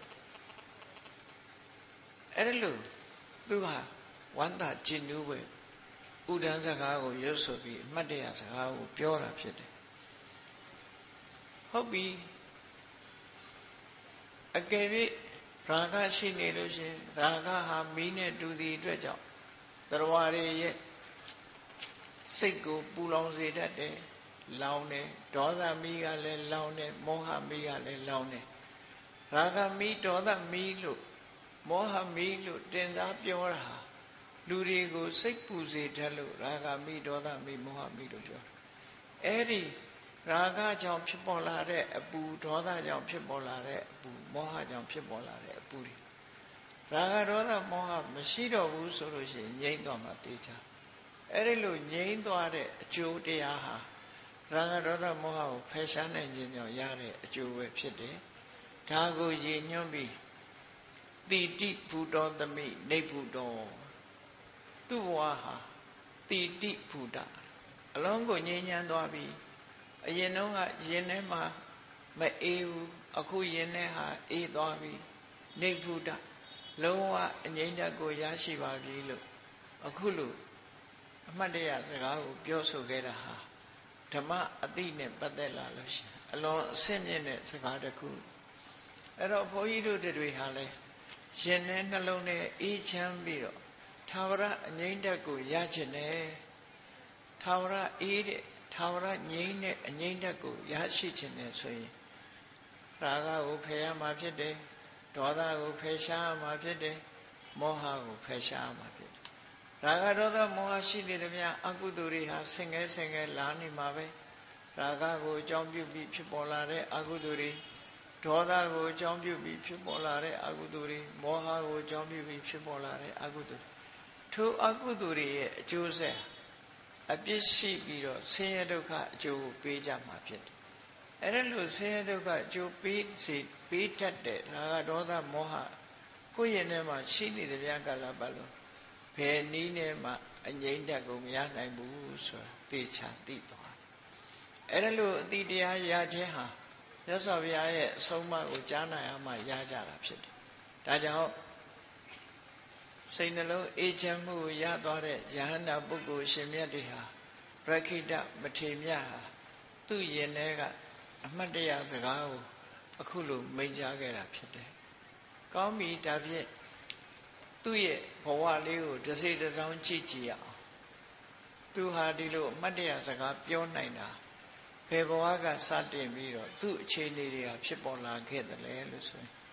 အဲ့ဒါလို့သူဟာဝန္တာကျင်နူးပဲဥဒန်းစကားကိုရွတ်ဆိုပြီးအမှတ်တရစကားကိုပြောတာဖြစ်တယ်ဟုတ်ပြီအကယ်၍ရာဂရှိနေလို့ရှင်ရာဂဟာမီးနဲ့တူသည့်အတွက်ကြောင့်တရားတွေရဲ့စိတ်ကိုပူလောင်စေတတ်တယ်လောင်တယ်ဒေါသမီးကလည်းလောင်တယ်မောဟမီးကလည်းလောင်တယ်ရာဂမီးဒေါသမီးလို့မောဟမီးလို့တင်စားပြောတာလူတွေကိုစိတ်ပူစေတတ်လို့ရာဂမီးဒေါသမီးမောဟမီးလို့ပြောတယ်အဲ့ဒီရာဂကြောင့်ဖြစ်ပေါ်လာတဲ့အပူဒေါသကြောင့်ဖြစ်ပေါ်လာတဲ့အပူမောဟကြောင့်ဖြစ်ပေါ်လာတဲ့အပူတွေရာဂဒေါသမောဟမရှိတော့ဘူးဆိုလို့ရှိရင်ငြိမ့်သွားမှသိချာအဲ့ဒီလိုငြိမ်းသွားတဲ့အကျိုးတရားဟာရာဂဒေါသမောဟကိုဖယ်ရှားနိုင်ခြင်းကြောင့်ရတဲ့အကျိုးပဲဖြစ်တယ်။ဒါကိုရည်ညွှန်းပြီးတိတိဘုဒ္ဓသမိနေဘုဒ္ဓသူ့ဘဝဟာတိတိဘုဒ္ဓအလုံးကိုငြိမ်းချမ်းသွားပြီအရင်တုန်းကရင်ထဲမှာမအေးဘူးအခုရင်ထဲဟာအေးသွားပြီနေဘုဒ္ဓလုံးဝအငြိမ်းချမ်းကိုရရှိပါပြီလို့အခုလို့အမှတ်တရစကားကိုပြောဆိုခဲ့တာဟာဓမ္မအတိနဲ့ပတ်သက်လာလို့ရှိရင်အလွန်အဆင့်မြင့်တဲ့စကားတစ်ခုအဲ့တော့ဘုန်းကြီးတို့တွေဟာလဲရှင်နဲ့နှလုံးနဲ့အေးချမ်းပြီးတော့သာဝရအငြိမ့်တက်ကိုရချင်တယ်သာဝရအေးတဲ့သာဝရငြိမ့်တဲ့အငြိမ့်တက်ကိုရရှိချင်တယ်ဆိုရင်ရာဂကိုဖယ်ရမှာဖြစ်တယ်ဒေါသကိုဖယ်ရှားရမှာဖြစ်တယ်မောဟကိုဖယ်ရှားရမှာဖြစ်တယ်ရာဂဒေါသမောဟရှိနေတယ်ဗျာအကုသိုလ်တွေဟာဆင်ငဲလာနေမှာပဲရာဂကိုအကြောင်းပြုပြီးဖြစ်ပေါ်လာတဲ့အကုသိုလ်တွေဒေါသကိုအကြောင်းပြုပြီးဖြစ်ပေါ်လာတဲ့အကုသိုလ်တွေမောဟကိုအကြောင်းပြုပြီးဖြစ်ပေါ်လာတဲ့အကုသိုလ်ထိုအကုသိုလ်တွေရဲ့အကျိုးဆက်အပြစ်ရှိပြီးတော့ဆင်းရဲဒုက္ခအကျိုးကိုပေးကြမှာဖြစ်တယ်အဲ့ဒါလို့ဆင်းရဲဒုက္ခအကျိုးပေးတတ်တဲ့ရာဂဒေါသမောဟကိုယ့်ရဲ့ထဲမှာရှိနေတဲ့ဗျာကာလပတ်လုံးဘယ်နည်းနဲ့မှအငြိမ့်တက်ကိုမရနိုင်ဘူးဆိုတာသိချာသိသွားအဲ့ဒါလို့အတိတရားရခြင်းဟာမြတ်စွာဘုရားရဲ့အဆုံးအမကိုကြားနာရမှရကြတာဖြစ်တယ်ဒါကြောင့်စိတ်နှလုံးအေးချမ်းမှုကိုရသွားတဲ့ယဟန္တာပုဂ္ဂိုလ်ရှင်မြတ်တွေဟာပရခိတမထေမြတ်ဟာသူ့ရင်ထဲကအမှတ်တရစကားကိုအခုလိုမိန့်ကြားခဲ့တာဖြစ်တယ်။ကောင်းပြီဒါဖြင့်သူ့ရဲ့ဘဝလေးကိုတစ်စိတ်တစ်စောင်းကြည့်ကြည့်အောင်။သူဟာဒီလိုအမှတ်တရစကားပြောနိုင်တာဘယ်ဘဝကစတင်ပြီးတော့သူ့အခြေအနေတွေဟာဖြစ်ပေါ်လာခဲ့တယ်လေလို့ဆိုရင်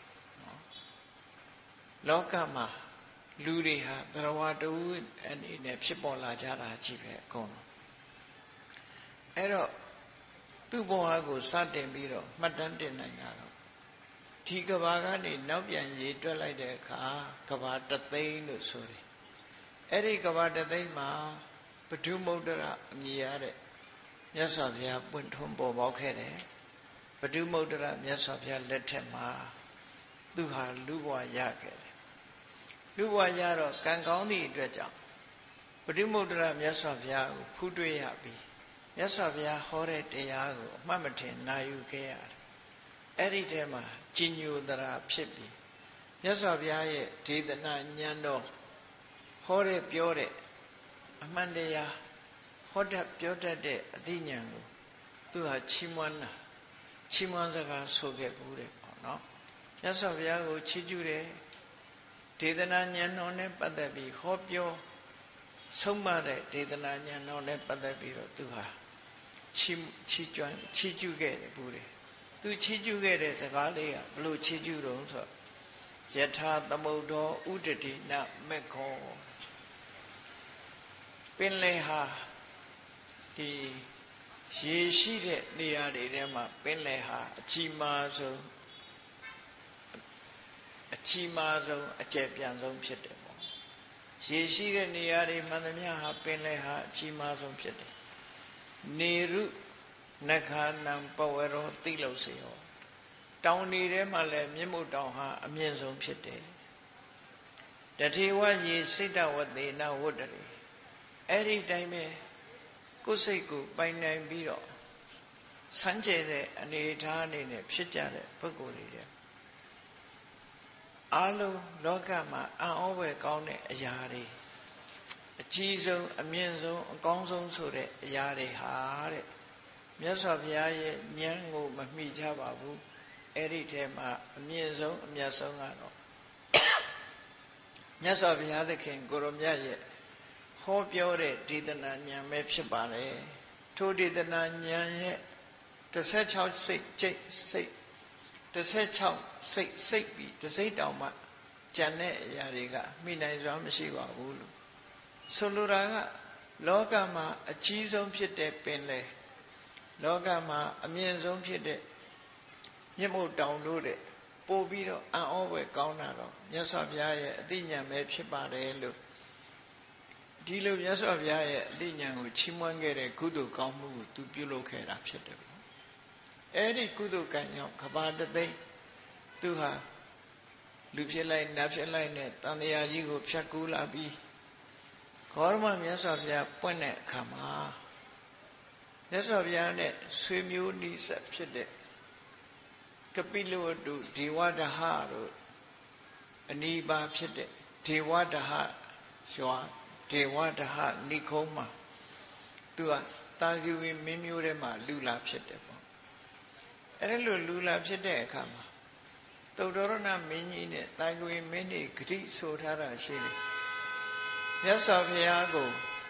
လောကမှာလူတွေဟာသရဝတူအနေနဲ့ဖြစ်ပေါ်လာကြတာကြီးပဲအကုန်လုံးအဲ့တော့သူ့ဘဝကိုစတင်ပြီးတော့မှတ်တမ်းတင်နိုင်တာတော့ဒီကဘာကနေနောက်ပြန်ရေတွက်လိုက်တဲ့အခါကဘာတသိန်းလို့ဆိုတယ်အဲ့ဒီကဘာတသိန်းမှာပဒုမုဒ္ဒရအမည်ရတဲ့မြတ်စွာဘုရားပွင့်ထွန်းပေါ်ပေါက်ခဲ့တယ်ပဒုမုဒ္ဒရမြတ်စွာဘုရားလက်ထက်မှာသူဟာလူဘဝရခဲ့တယ်လူဘဝရတော့ကံကောင်းသည့်အတွက်ကြောင့်ပဒုမုဒ္ဒရမြတ်စွာဘုရားကိုဖူးတွေ့ရပြီးမြတ်စွာဘုရားဟောတဲ့တရားကိုအမှတ်မထင်နာယူခဲ့ရတယ်အဲ့ဒီထဲမှာကြည်ညိုသရာဖြစ်ပြီးမြတ်စွာဘုရားရဲ့ဒေသနာဉာဏ်တော်ဟောတဲ့ပြောတဲ့အမှန်တရားဟောတတ်ပြောတတ်တဲ့အသိဉာဏ်ကိုသူဟာချီးမွမ်းစကားဆိုခဲ့ဘူးတဲ့ပေါ့နော်မြတ်စွာဘုရားကိုချီးကျူးတယ်ဒေသနာဉာဏ်တော်နဲ့ပတ်သက်ပြီးဟောပြောဆုံးမတဲ့ဒေသနာဉာဏ်တော်နဲ့ပတ်သက်ပြီးတော့သူဟာချီးကျူးခဲ့တယ်ဘူးတဲ့သူချီးကျူးခဲ့တဲ့စကားလေးကဘလို့ချီးကျူးတော့ဆိုယထာသမုဒ္ဒောဥဒတိနမေခောပင်လေဟာဒီရေရှိတဲ့နေရာတွေထဲမှာပင်လေဟာအကြီးမားဆုံးအကျယ်ပြန့်ဆုံးဖြစ်တယ်ပေါ့ရေရှိတဲ့နေရာတွေမှန်သမျှဟာပင်လေဟာအကြီးမားဆုံးဖြစ်တယ်နေရုနခာနံပဝရောတိလို့စေရောတောင်နေထဲမှာလည်းမြင့်မို့တောင်ဟာအမြင့်ဆုံးဖြစ်တယ်တထေဝရေစိတ်တဝသေနဝတ္တရေအဲ့ဒီတိုင်းပဲကိုယ်စိတ်ကိုပိုင်နိုင်ပြီးတော့စမ်းကြဲတဲ့အနေအထားအနေနဲ့ဖြစ်ကြတဲ့ပုဂ္ဂိုလ်တွေတဲ့အားလုံးလောကမှာအံ့ဩဖွယ်ကောင်းတဲ့အရာတွေအကြီးဆုံးအမြင့်ဆုံးအကောင်းဆုံးဆိုတဲ့အရာတွေဟာတဲ့မြတ်စွာဘုရားရဲ့ဉာဏ်ကိုမမှီကြပါဘူးအဲ့ဒီထဲမှာအမြင့်ဆုံးအမြတ်ဆုံးကတော့မြတ်စွာဘုရားသခင်ကိုရောမြတ်ရဲ့ဟောပြောတဲ့ဒေသနာဉာဏ်ပဲဖြစ်ပါလေထိုဒေသနာဉာဏ်ရဲ့16စိတ်ပြီးတစိတ်တောင်မှကျန်တဲ့အရာတွေကမိနိုင်စွာမရှိပါဘူးလို့ဆိုလိုတာကလောကမှာအကြီးဆုံးဖြစ်တဲ့ပင်လေလောကမှာအမြင့်ဆုံးဖြစ်တဲ့မြင့်မို့တောင်တို့တဲ့ပို့ပြီးတော့အံ့ဩဖွယ်ကောင်းတာတော့မြတ်စွာဘုရားရဲ့အသိဉာဏ်ပဲဖြစ်ပါတယ်လို့ဒီလိုမြတ်စွာဘုရားရဲ့အသိဉာဏ်ကိုချီးမွမ်းခဲ့တဲ့ကုသိုလ်ကောင်းမှုကိုသူပြုလုပ်ခဲ့တာဖြစ်တယ်ပေါ့အဲ့ဒီကုသိုလ်ကံကြောင့်ကဘာတသိန်းသူဟာလူဖြစ်လိုက်နတ်ဖြစ်လိုက်နဲ့တန်တရားကြီးကိုဖြတ်ကူးလာပြီးဂေါရမမြတ်စွာဘုရားပွင့်တဲ့အခါမှာမြတ်စွာဘုရားနဲ့ဆွေမျိုးနီးစပ်ဖြစ်တဲ့ကပိလဝတ္တုဒေဝဒဟတို့အနီးပါဖြစ်တဲ့ဒေဝဒဟရွာဒေဝဒဟနိခုံးမှာသူကတာဂီဝီမင်းမျိုးထဲမှာလူလာဖြစ်တယ်ပေါ့အဲ့ဒါလိုလူလာဖြစ်တဲ့အခါမှာသုတ္တရဏမင်းကြီးနဲ့တာဂီဝီမင်းကြီးဂတိဆိုထားတာရှိတယ်မြတ်စွာဘုရားကို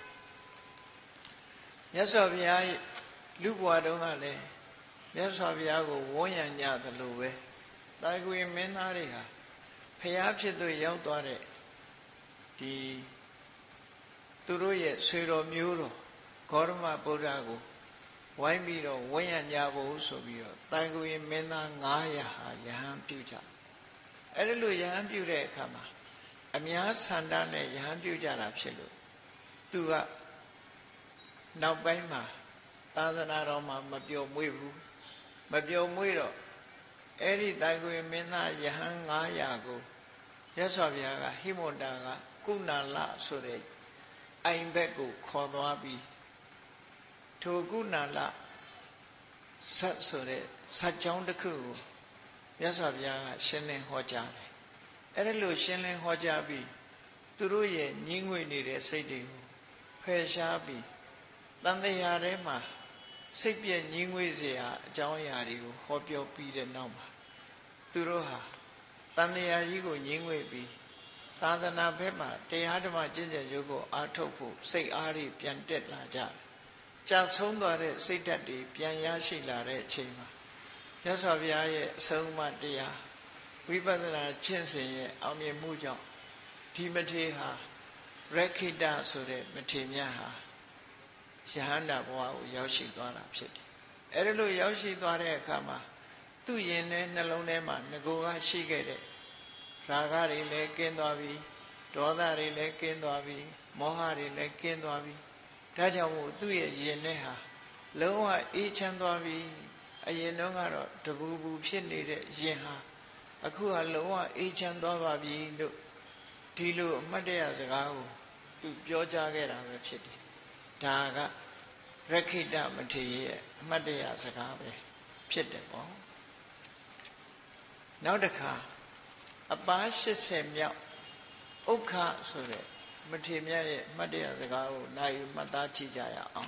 မြတ်စွာဘုရားလူဘဝတုန်းကလည်းမြတ်စွာဘုရားကိုဝန်းရံကြသလိုပဲတာဂီဝီမင်းသားတွေဟာဘုရားဖြစ်သူရောက်သွားတဲ့ဒီသူတို့ရဲ့ဆွေတော်မျိုးတော်ဂေါရမဗုဒ္ဓကိုဝိုင်းပြီးတော့ဝန်းရံကြဖို့ဆိုပြီးတော့တာဂီဝီမင်းသား900ဟာယဟန်ပြုကြအဲ့ဒီလိုယဟန်ပြုတဲ့အခါမှာအများဆန္ဒနဲ့ယဟန်ပြုကြတာဖြစ်လို့သူကနောက်ပိုင်းမှာသာသနာတော်မှာမပျော်မွေ့ဘူးမပျော်မွေ့တော့အဲ့ဒီတာဂီဝီမင်းသားယဟန်900ကိုမြတ်စွာဘုရားကဟိမဝန္တာကကုဏလဆိုတဲ့အိုင်ဘက်ကိုခေါ်သွားပြီးထိုကုဏလဇတ်ဆိုတဲ့ဇတ်ကြောင်းတစ်ခုကိုမြတ်စွာဘုရားကရှင်းလင်းဟောကြားတယ်အဲ့ဒါလို့ရှင်းလင်းဟောကြားပြီးသူတို့ရဲ့ညှင်းငွေနေတဲ့စိတ်တွေကိုဖယ်ရှားပြီးတန်တရားထဲမှာစိတ်ပြည့်ညှင်းငွေเสียအကြောင်းအရာတွေကိုဟောပြောပြီးတဲ့နောက်မှာသူတို့ဟာတန်တရားကြီးကိုညှင်းငွေပြီးသာသနာဘက်မှာတရားဓမ္မကျင့်ကြံကြိုးကိုအားထုတ်ဖို့စိတ်အားတွေပြန်တက်လာကြတယ်ကြာဆုံးသွားတဲ့စိတ်ဓာတ်တွေပြန်ရရှိလာတဲ့အချိန်မှာမြတ်စွာဘုရားရဲ့အဆုံးအမတရားဝိပဿနာကျင့်စဉ်ရဲ့အောင်မြင်မှုကြောင့်ဒီမထေရဟာရခိတဆိုတဲ့မထေရမြတ်ဟာယဟန္တာဘဝကိုရောက်ရှိသွားတာဖြစ်တယ်။အဲဒီလိုရောက်ရှိသွားတဲ့အခါမှာသူ့ရင်ထဲနှလုံးထဲမှာငကိုကရှိခဲ့တဲ့ရာဂတွေလည်းကင်းသွားပြီဒေါသတွေလည်းကင်းသွားပြီမောဟတွေလည်းကင်းသွားပြီဒါကြောင့်မို့သူ့ရဲ့ရင်ထဲဟာလုံးဝအေးချမ်းသွားပြီအရင်တုန်းကတော့တပူပူဖြစ်နေတဲ့ရင်ဟာအခုကလုံးဝအေးချမ်းသွားပါပြီလို့ဒီလိုအမှတ်တရစကားကိုသူပြောကြားခဲ့တာပဲဖြစ်တယ်ဒါကရခိတမထေရရဲ့အမှတ်တရစကားပဲဖြစ်တယ်ပေါ့နောက်တစ်ခါအပါ80မြောက်ဥက္ခဆိုတဲ့မထေရမြတ်ရဲ့အမှတ်တရစကားကိုနိုင်မှတ်သားကြည့်ကြရအောင်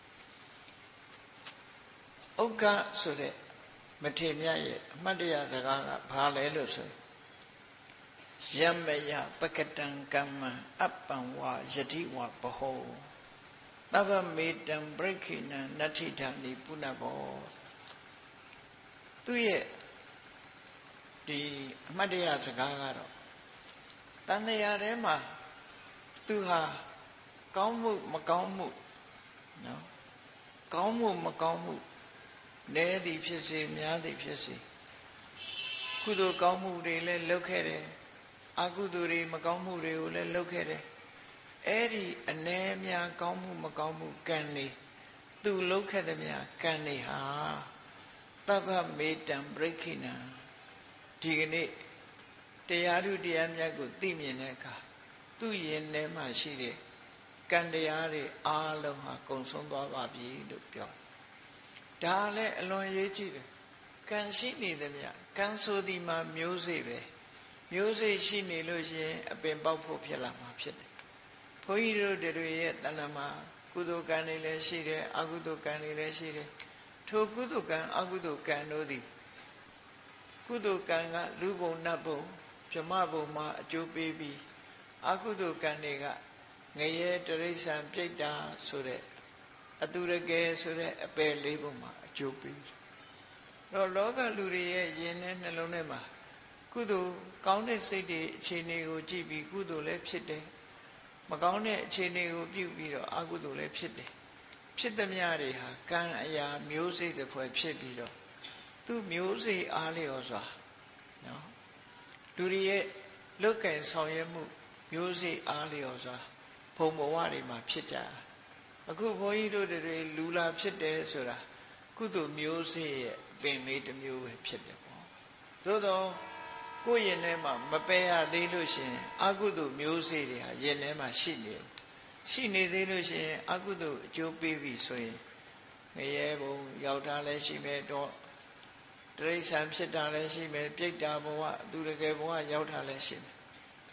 ဥက္ခဆိုတဲ့မထေရမြတ်ရဲ့အမှတ်တရစကားကဘာလဲလို့ဆိုယမယပကတံကမ္မအပ္ပံဝယတိဝဘဟောသဗ္ဗမေတံပရိခိဏနတ္ထိဌာနိပုဏ္ဏဘောသူရဲ့ဒီအမှတ်တရစကားကတော့တန်တရားထဲမှာသူဟာကောင်းမှုမကောင်းမှုနော်ကောင်းမှုမကောင်းမှုနည်းသည်ဖြစ်စေများသည်ဖြစ်စေကုသိုလ်ကောင်းမှုတွေလည်းလုပ်ခဲ့တယ်အကုသိုလ်တွေမကောင်းမှုတွေကိုလည်းလုပ်ခဲ့တယ်အဲ့ဒီအ ਨੇ များကောင်းမှုမကောင်းမှုကံနေသူလုပ်ခဲ့တဲ့များကံနေဟာသဗ္ဗမေတံပရိခိဏဒီကနေ့တရားဓုတရားမြတ်ကိုသိမြင်တဲ့အခါသူ့ရင်ထဲမှာရှိတဲ့ကံတရားတွေအားလုံးဟာကုန်ဆုံးသွားပါပြီလို့ပြောဒါလည်းအလွန်ရေးကြည့်တယ်ကံရှိနေသမျှကံဆိုသည်မှာမျိုးစေ့ပဲမျိုးစေ့ရှိနေလို့ရှိရင်အပင်ပေါက်ဖို့ဖြစ်လာမှာဖြစ်တယ်ဘုန်းကြီးတို့တွေရဲ့တဏ္ဍာမှာကုသိုလ်ကံတွေလည်းရှိတယ်အကုသိုလ်ကံတွေလည်းရှိတယ်ထိုကုသိုလ်ကံအကုသိုလ်ကံတို့သည်ကုသိုလ်ကံကလူဘုံနတ်ဘုံဗြဟ္မဘုံမှာအကျိုးပေးပြီးအကုသိုလ်ကံတွေကငရဲတရိစ္ဆာန်ပြိတ္တာဆိုတဲ့အတုရကယ်ဆိုတဲ့အပယ်လေးဘုံမှာအကျိုးပေးတော့လောကလူတွေရဲ့ယင်နဲ့နှလုံးထဲမှာကုသိုလ်ကောင်းတဲ့စိတ်တွေအခြေအနေကိုကြည့်ပြီးကုသိုလ်လည်းဖြစ်တယ်မကောင်းတဲ့အခြေအနေကိုပြုပြီးတော့အကုသိုလ်လည်းဖြစ်တယ်ဖြစ်သမျှတွေဟာကံအရာမျိုးစိတ်တစ်ဖွဲ့ဖြစ်ပြီးတော့သူမျိုးစိတ်အားလျော်စွာနော်လူတွေရဲ့လုတ်ကင်ဆောင်ရွက်မှုမျိုးစိတ်အားလျော်စွာဘုံဘဝတွေမှာဖြစ်ကြအခုဘုန်းကြီးတို့တွေလူလာဖြစ်တယ်ဆိုတာကုသိုလ်မျိုးစိတ်ရဲ့ပင်လေးတစ်မျိုးပဲဖြစ်တယ်ပေါ့သို့တော့ကိုယ်ရင်ထဲမှာမပယ်ရသေးလို့ရှိရင်အကုသိုလ်မျိုးစိတ်တွေဟာရင်ထဲမှာရှိနေသေးလို့ရှိရင်အကုသိုလ်အကျိုးပေးပြီဆိုရင်ငရဲဘုံရောက်တာလည်းရှိမယ်တော့တိရစ္ဆာန်ဖြစ်တာလည်းရှိမယ်ပြိတ္တာဘဝသူတကယ်ဘဝရောက်တာလည်းရှိမယ်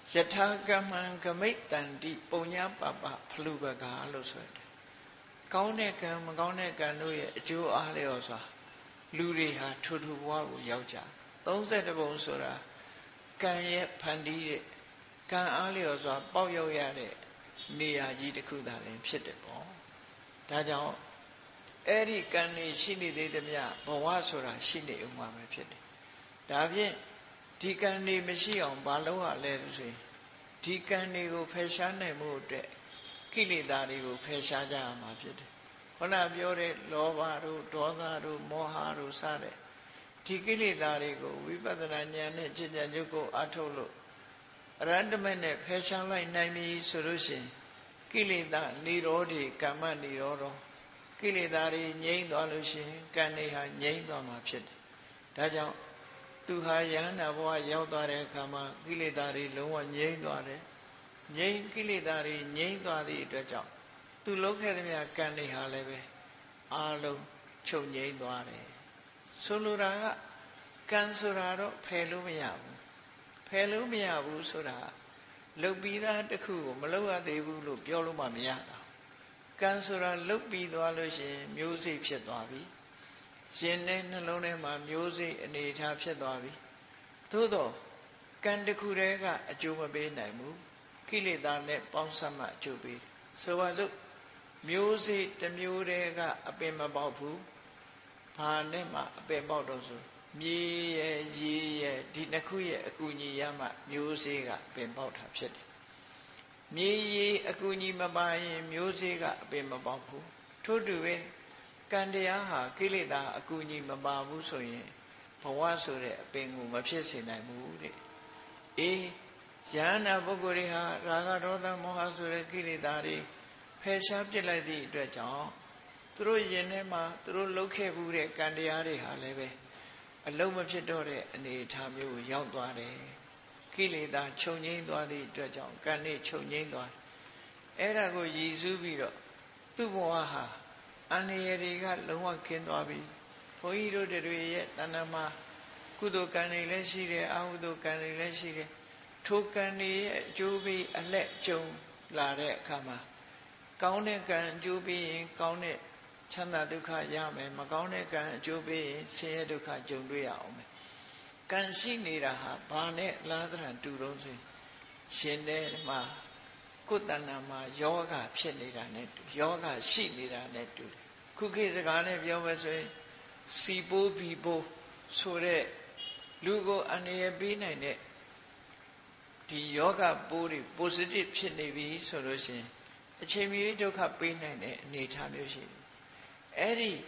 ယထာကမ္မံကမိတ်တန္တိပုံညာပပဖလူပကားလို့ဆိုတယ်ကောင်းတဲ့ကံမကောင်းတဲ့ကံတို့ရဲ့အကျိုးအားလျော်စွာလူတွေဟာထိုဘဝကိုရောက်ကြ32ပုံဆိုတာကံရဲ့ဖန်တီးတဲ့ကံအားလျော်စွာပေါက်ရောက်ရတဲ့နေရာကြီးတစ်ခုသာလည်းဖြစ်တယ်ပေါ့ဒါကြောင့်အဲ့ဒီကံနေရှိနေသေးသမျှဘဝဆိုတာရှိနေဥမှာပဲဖြစ်တယ်ဒါဖြင့်ဒီကံနေမရှိအောင်ဘာလုပ်ရလဲဆိုရင်ဒီကံတွေကိုဖယ်ရှားနိုင်မှုအတွက်ကိလေသာတွေကိုဖယ်ရှားကြရမှာဖြစ်တယ်ခုနပြောတဲ့လောဘတို့ဒေါသတို့မောဟတို့စတဲ့ဒီကိလေသာတွေကိုဝိပဿနာဉာဏ်နဲ့จิตဉာဏ်ချုပ်ကိုအထုတ်လို့အရဟတမေနဲ့ဖယ်ရှားလိုက်နိုင်ပြီဆိုလို့ရှိရင်ကိလေသာនិရောဓိကမ္မនិရောဓကိလေသာတွေငြိမ့်သွားလို့ရှိရင်ကံတွေဟာငြိမ့်သွားမှာဖြစ်တယ်ဒါကြောင့်သူဟာယန္တာဘဝရောက်သွားတဲ့အခါမှာကိလေသာတွေလုံးဝငြိမ့်သွားတယ်ငြိမ့်ကိလေသာတွေငြိမ့်သွားသည့်အတွက်ကြောင့်သူလုပ်ခဲ့သမျှကံတွေဟာလည်းပဲအာလုံးချုပ်ငြိမ့်သွားတယ်ဆိုလိုတာကကံဆိုတာတော့ဖယ်လို့မရဘူးဖယ်လို့မရဘူးဆိုတာလုတ်ပြီးသားတစ်ခုကိုမလုတ်ရသေးဘူးလို့ပြောလို့မှမရတာကံဆိုတာလုတ်ပြီးသွားလို့ရှိရင်မျိုးစိတ်ဖြစ်သွားပြီရှင်တဲ့နှလုံးထဲမှာမျိုးစိတ်အနေထားဖြစ်သွားပြီသို့တော့ကံတစ်ခုတည်းကအကျိုးမပေးနိုင်ဘူးကိလေသာနဲ့ပေါင်းစပ်မှအကျိုးပေးတယ်ဆိုပါစို့မျိုးစိတ်တစ်မျိုးတည်းကအပင်မပေါက်ဘူးဘာနဲ့မှအပင်ပေါက်တော့ဆိုမြေရဲ့ရေရဲ့ဒီနှစ်ခုရဲ့အကူအညီရမှမျိုးစေ့ကပင်ပေါက်တာဖြစ်တယ်မြေရေအကူအညီမပါရင်မျိုးစေ့ကအပင်မပေါက်ဘူးထို့တူပဲကံတရားဟာကိလေသာအကူအညီမပါဘူးဆိုရင်ဘဝဆိုတဲ့အပင်ကိုမဖြစ်စေနိုင်ဘူးတဲ့အေးယန္နာပုဂ္ဂိုလ်တွေဟာရာဂဒေါသမောဟဆိုတဲ့ကိလေသာတွေဖယ်ရှားပစ်လိုက်သည့်အတွက်ကြောင့်သူတို့ယင်ထဲမှာသူတို့လှုပ်ခဲ့မှုတဲ့ကံတရားတွေဟာလည်းပဲအလုံးမဖြစ်တော့တဲ့အနေအထားမျိုးကိုရောက်သွားတယ်ကိလေသာချုပ်ငြိမ်းသွားသည့်အတွက်ကြောင့်ကံနဲ့ချုပ်ငြိမ်းသွားတယ်အဲ့ဒါကိုရည်စူးပြီးတော့သူ့ဘဝဟာအန္တရာယ်တွေကလုံးဝခင်းသွားပြီဘုန်းကြီးတို့တွေရဲ့တဏ္ဍာမှာကုသိုလ်ကံတွေလည်းရှိတယ်အကုသိုလ်ကံတွေလည်းရှိတယ်ထိုကံတွေရဲ့အကျိုးပေးအလက်ကြုံလာတဲ့အခါမှာကောင်းတဲ့ကံအကျိုးပေးရင်ကောင်းတဲ့ချမ်းသာဒုက္ခရမယ်မကောင်းတဲ့ကံအကျိုးပေးရင်ဆင်းရဲဒုက္ခကြုံတွေ့ရအောင်မယ်ကံရှိနေတာဟာဘာနဲ့လားသရံတူတုံးဆိုရှင်တဲ့မှာကိုယ်တဏ္ဍာမှာယောဂဖြစ်နေတာနဲ့ယောဂရှိနေတာနဲ့တူတယ်ခုခေတ်စကားနဲ့ပြောမယ်ဆိုရင်စီပိုးဘီပိုးဆိုတဲ့လူကိုအန္တရာယ်ပေးနိုင်တဲ့ဒီယောဂပိုးတွေ positive ဖြစ်နေပြီဆိုလို့ရှိရင်အချိန်မီဒုက္ခပေးနိုင်တဲ့အနေအထားမျိုးရှိတယ်အဲ့ဒီ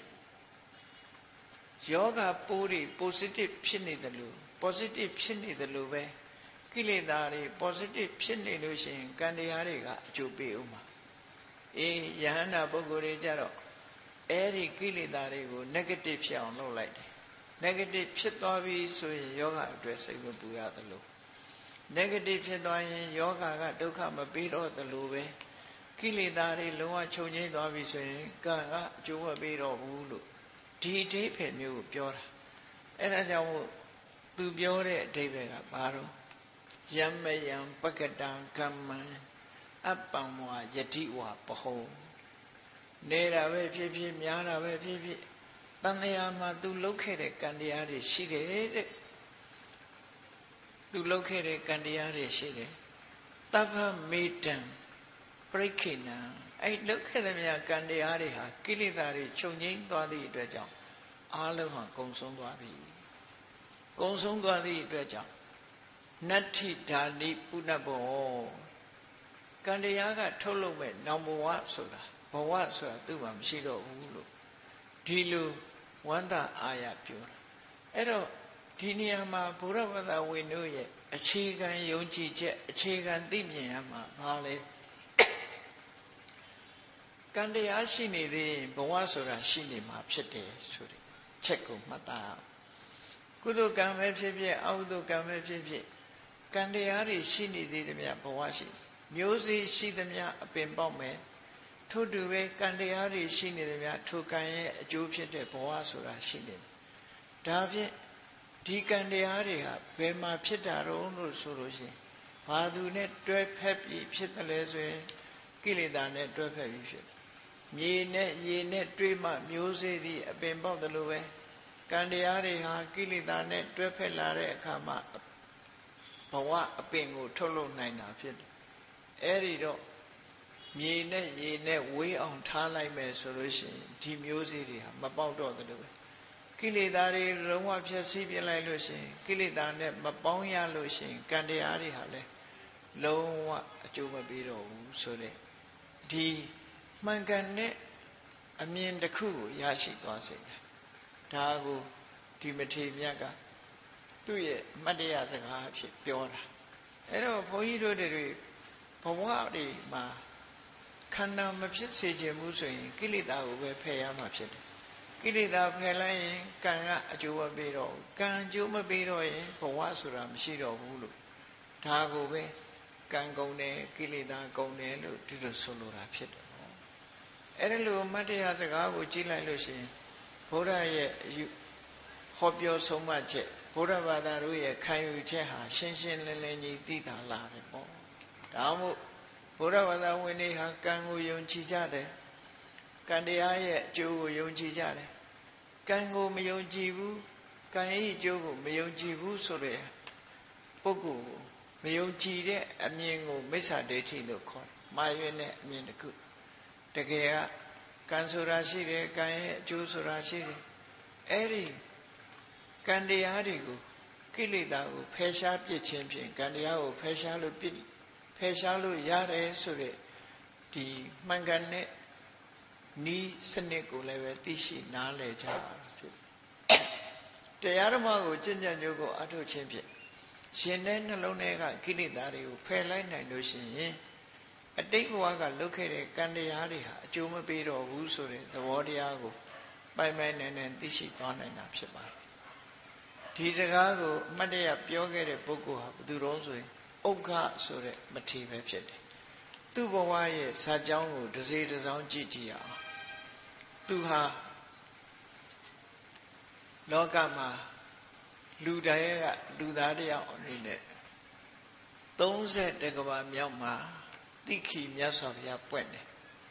ယောဂပိုးတွေ positive ဖြစ်နေတယ်လို့ positive ဖြစ်နေတယ်လို့ပဲကိလေသာတွေ positive ဖြစ်နေလို့ရှိရင်ကံတရားတွေကအကျိုးပေးဦးမှာအေးယဟန္တာပုဂ္ဂိုလ်တွေကြတော့အဲ့ဒီကိလေသာတွေကို negative ဖြစ်အောင်လုပ်လိုက်တယ် negative ဖြစ်သွားပြီဆိုရင်ယောဂအတွက်စိတ်မပူရသလို negative ဖြစ်သွားရင်ယောဂကဒုက္ခမပေးတော့သလိုပဲကိလေသာတွေလုံးဝချုပ်ငြိမ်းသွားပြီဆိုရင်ကံကအကျိုးမပေးတော့ဘူးလို့ဒီအဓိပ္ပာယ်မျိုးကိုပြောတာအဲ့ဒါကြောင့်မို့သူပြောတဲ့အဓိပ္ပာယ်ကဘာတော့ယမယံပကတံကမ္မံအပ္ပံဝါယတိဝါပဟောနေတာပဲဖြစ်ဖြစ်များတာပဲဖြစ်ဖြစ်တန်လျာမှာသူလှုပ်ခဲ့တဲ့ကံတရားတွေရှိတယ်တဲ့သူလှုပ်ခဲ့တဲ့ကံတရားတွေရှိတယ်တဗ္ဗမေတံပရိခေနံအဲ့လှုပ်ခဲ့တဲ့မြတ်ကံတရားတွေဟာကိလေသာတွေချုပ်ငြိမ်းသွားသည့်အတွက်ကြောင့်အားလုံးဟာကုံဆုံးသွားပြီကုံဆုံးသွားသည့်အတွက်ကြောင့်နတ္ထိဓာနိပုဏ္ဏဘောကံတရားကထုတ်လုပ်မဲ့နောင်ဘဝဆိုတာဘဝဆိုတာသူ့မှာမရှိတော့ဘူးလို့ဒီလိုဝန္တာအာရပြောတာအဲ့တော့ဒီနေရာမှာဘုရားဘာသာဝင်တို့ရဲ့အခြေခံယုံကြည်ချက်အခြေခံသိမြင်ရမှာဘာလဲကံတရားရှိနေသေးရင်ဘဝဆိုတာရှိနေမှာဖြစ်တယ်ဆိုတဲ့ချက်ကိုမှတ်သားကုသိုလ်ကံပဲဖြစ်ဖြစ်အကုသိုလ်ကံပဲဖြစ်ဖြစ်ကံတရားတွေရှိနေသေးတယ်မြတ်ဘဝရှိမျိုးစေ့ရှိသမျှအပင်ပေါက်မယ်ထို့တူပဲကံတရားတွေရှိနေတယ်မြတ်ထိုကံရဲ့အကျိုးဖြစ်တဲ့ဘဝဆိုတာရှိနေတယ်ဒါဖြင့်ဒီကံတရားတွေဟာဘယ်မှာဖြစ်တာတော့လို့ဆိုလို့ရှိရင်ဘာသူနဲ့တွဲဖက်ပြီးဖြစ်တယ်လဲဆိုရင်ကိလေသာနဲ့တွဲဖက်ပြီးဖြစ်မြေနဲ့ရေနဲ့တွေးမှမျိုးစေ့သည့်အပင်ပေါက်တယ်လို့ပဲကံတရားတွေဟာကိလေသာနဲ့တွဲဖက်လာတဲ့အခါမှာဘဝအပင်ကိုထုတ်လုပ်နိုင်တာဖြစ်တယ်အဲ့ဒီတော့မြေနဲ့ရေနဲ့ဝေးအောင်ထားလိုက်မယ်ဆိုလို့ရှိရင်ဒီမျိုးစေ့တွေဟာမပေါက်တော့တယ်လို့ပဲကိလေသာတွေလုံးဝဖြည့်ဆည်းပြလိုက်လို့ရှိရင်ကိလေသာနဲ့မပေါင်းရလို့ရှိရင်ကံတရားတွေဟာလည်းလုံးဝအကျိုးမပေးတော့ဘူးဆိုတဲ့ဒီမှန်ကန်တဲ့အမြင်တစ်ခုကိုရရှိသွားစေတယ်ဒါကိုဒီမထေမြတ်ကသူ့ရဲ့အမှတ်တရစကားအဖြစ်ပြောတာအဲ့တော့ဘုန်းကြီးတို့တွေဘဝတွေမှာခန္ဓာမဖြစ်စေခြင်းဘူးဆိုရင်ကိလေသာကိုပဲဖယ်ရမှာဖြစ်တယ်ကိလေသာဖယ်လိုက်ရင်ကံကအကျိုးမပေးတော့ဘူးကံအကျိုးမပေးတော့ရင်ဘဝဆိုတာမရှိတော့ဘူးလို့ဒါကိုပဲကံကုန်တယ်ကိလေသာကုန်တယ်လို့ဒီလိုဆိုလိုတာဖြစ်တယ်ပေါ့အဲ့ဒါလိုအမှတ်တရစကားကိုကြည့်လိုက်လို့ရှိရင်ဘုရားရဲ့ဟောပြောဆုံးမချက်ဘုရားဘာသာတို့ရဲ့ခံယူချက်ဟာရှင်းရှင်းလင်းလင်းကြီးသိတာလာတယ်ပေါ့ဒါမို့ဘုရားဘာသာဝင်တွေဟာကံကိုယုံကြည်ကြတယ်ကံတရားရဲ့အကျိုးကိုယုံကြည်ကြတယ်ကံကိုမယုံကြည်ဘူးကံရဲ့အကျိုးကိုမယုံကြည်ဘူးဆိုတဲ့ပုဂ္ဂိုလ်ကိုမယုံကြည်တဲ့အမြင်ကိုမိစ္ဆာဒိဋ္ဌိလို့ခေါ်တယ်မှားယွင်းတဲ့အမြင်တစ်ခုတကယ်ကကံဆိုတာရှိတယ်ကံရဲ့အကျိုးဆိုတာရှိတယ်အဲ့ဒီကံတရားတွေကိုကိလေသာကိုဖယ်ရှားပြစ်ခြင်းဖြင့်ကံတရားကိုဖယ်ရှားလို့ရတယ်ဆိုတဲ့ဒီမှန်ကန်တဲ့ဤစနစ်ကိုလည်းပဲသိရှိနားလည်ကြပါဖြစ်တရားဓမ္မကိုကျင့်ကြံကြိုးကိုအထုတ်ခြင်းဖြင့်ရှင်တဲ့နှလုံးထဲကကိလေသာတွေကိုဖယ်လိုက်နိုင်လို့ရှိရင်အတိတ်ဘဝကလုပ်ခဲ့တဲ့ကံတရားတွေဟာအကျိုးမပေးတော့ဘူးဆိုတဲ့သဘောတရားကိုပိုင်ပိုင်နိုင်နိုင်သိရှိသွားနိုင်တာဖြစ်ပါတယ်ဒီစကားကိုအမှတ်တရပြောခဲ့တဲ့ပုဂ္ဂိုလ်ဟာဘယ်သူတုံးဆိုရင်ဥက္ခဆိုတဲ့မထေပဲဖြစ်တယ်သူ့ဘဝရဲ့ဇာတ်ကြောင်းကိုတစ်စေတစ်စောင်းကြည့်ကြည့်အောင်သူဟာလောကမှာလူတိုင်းကလူသားတယောက်အနေနဲ့30ကဘာမြောက်မှာတိခိမြတ်စွာဘုရားပွင့်တယ်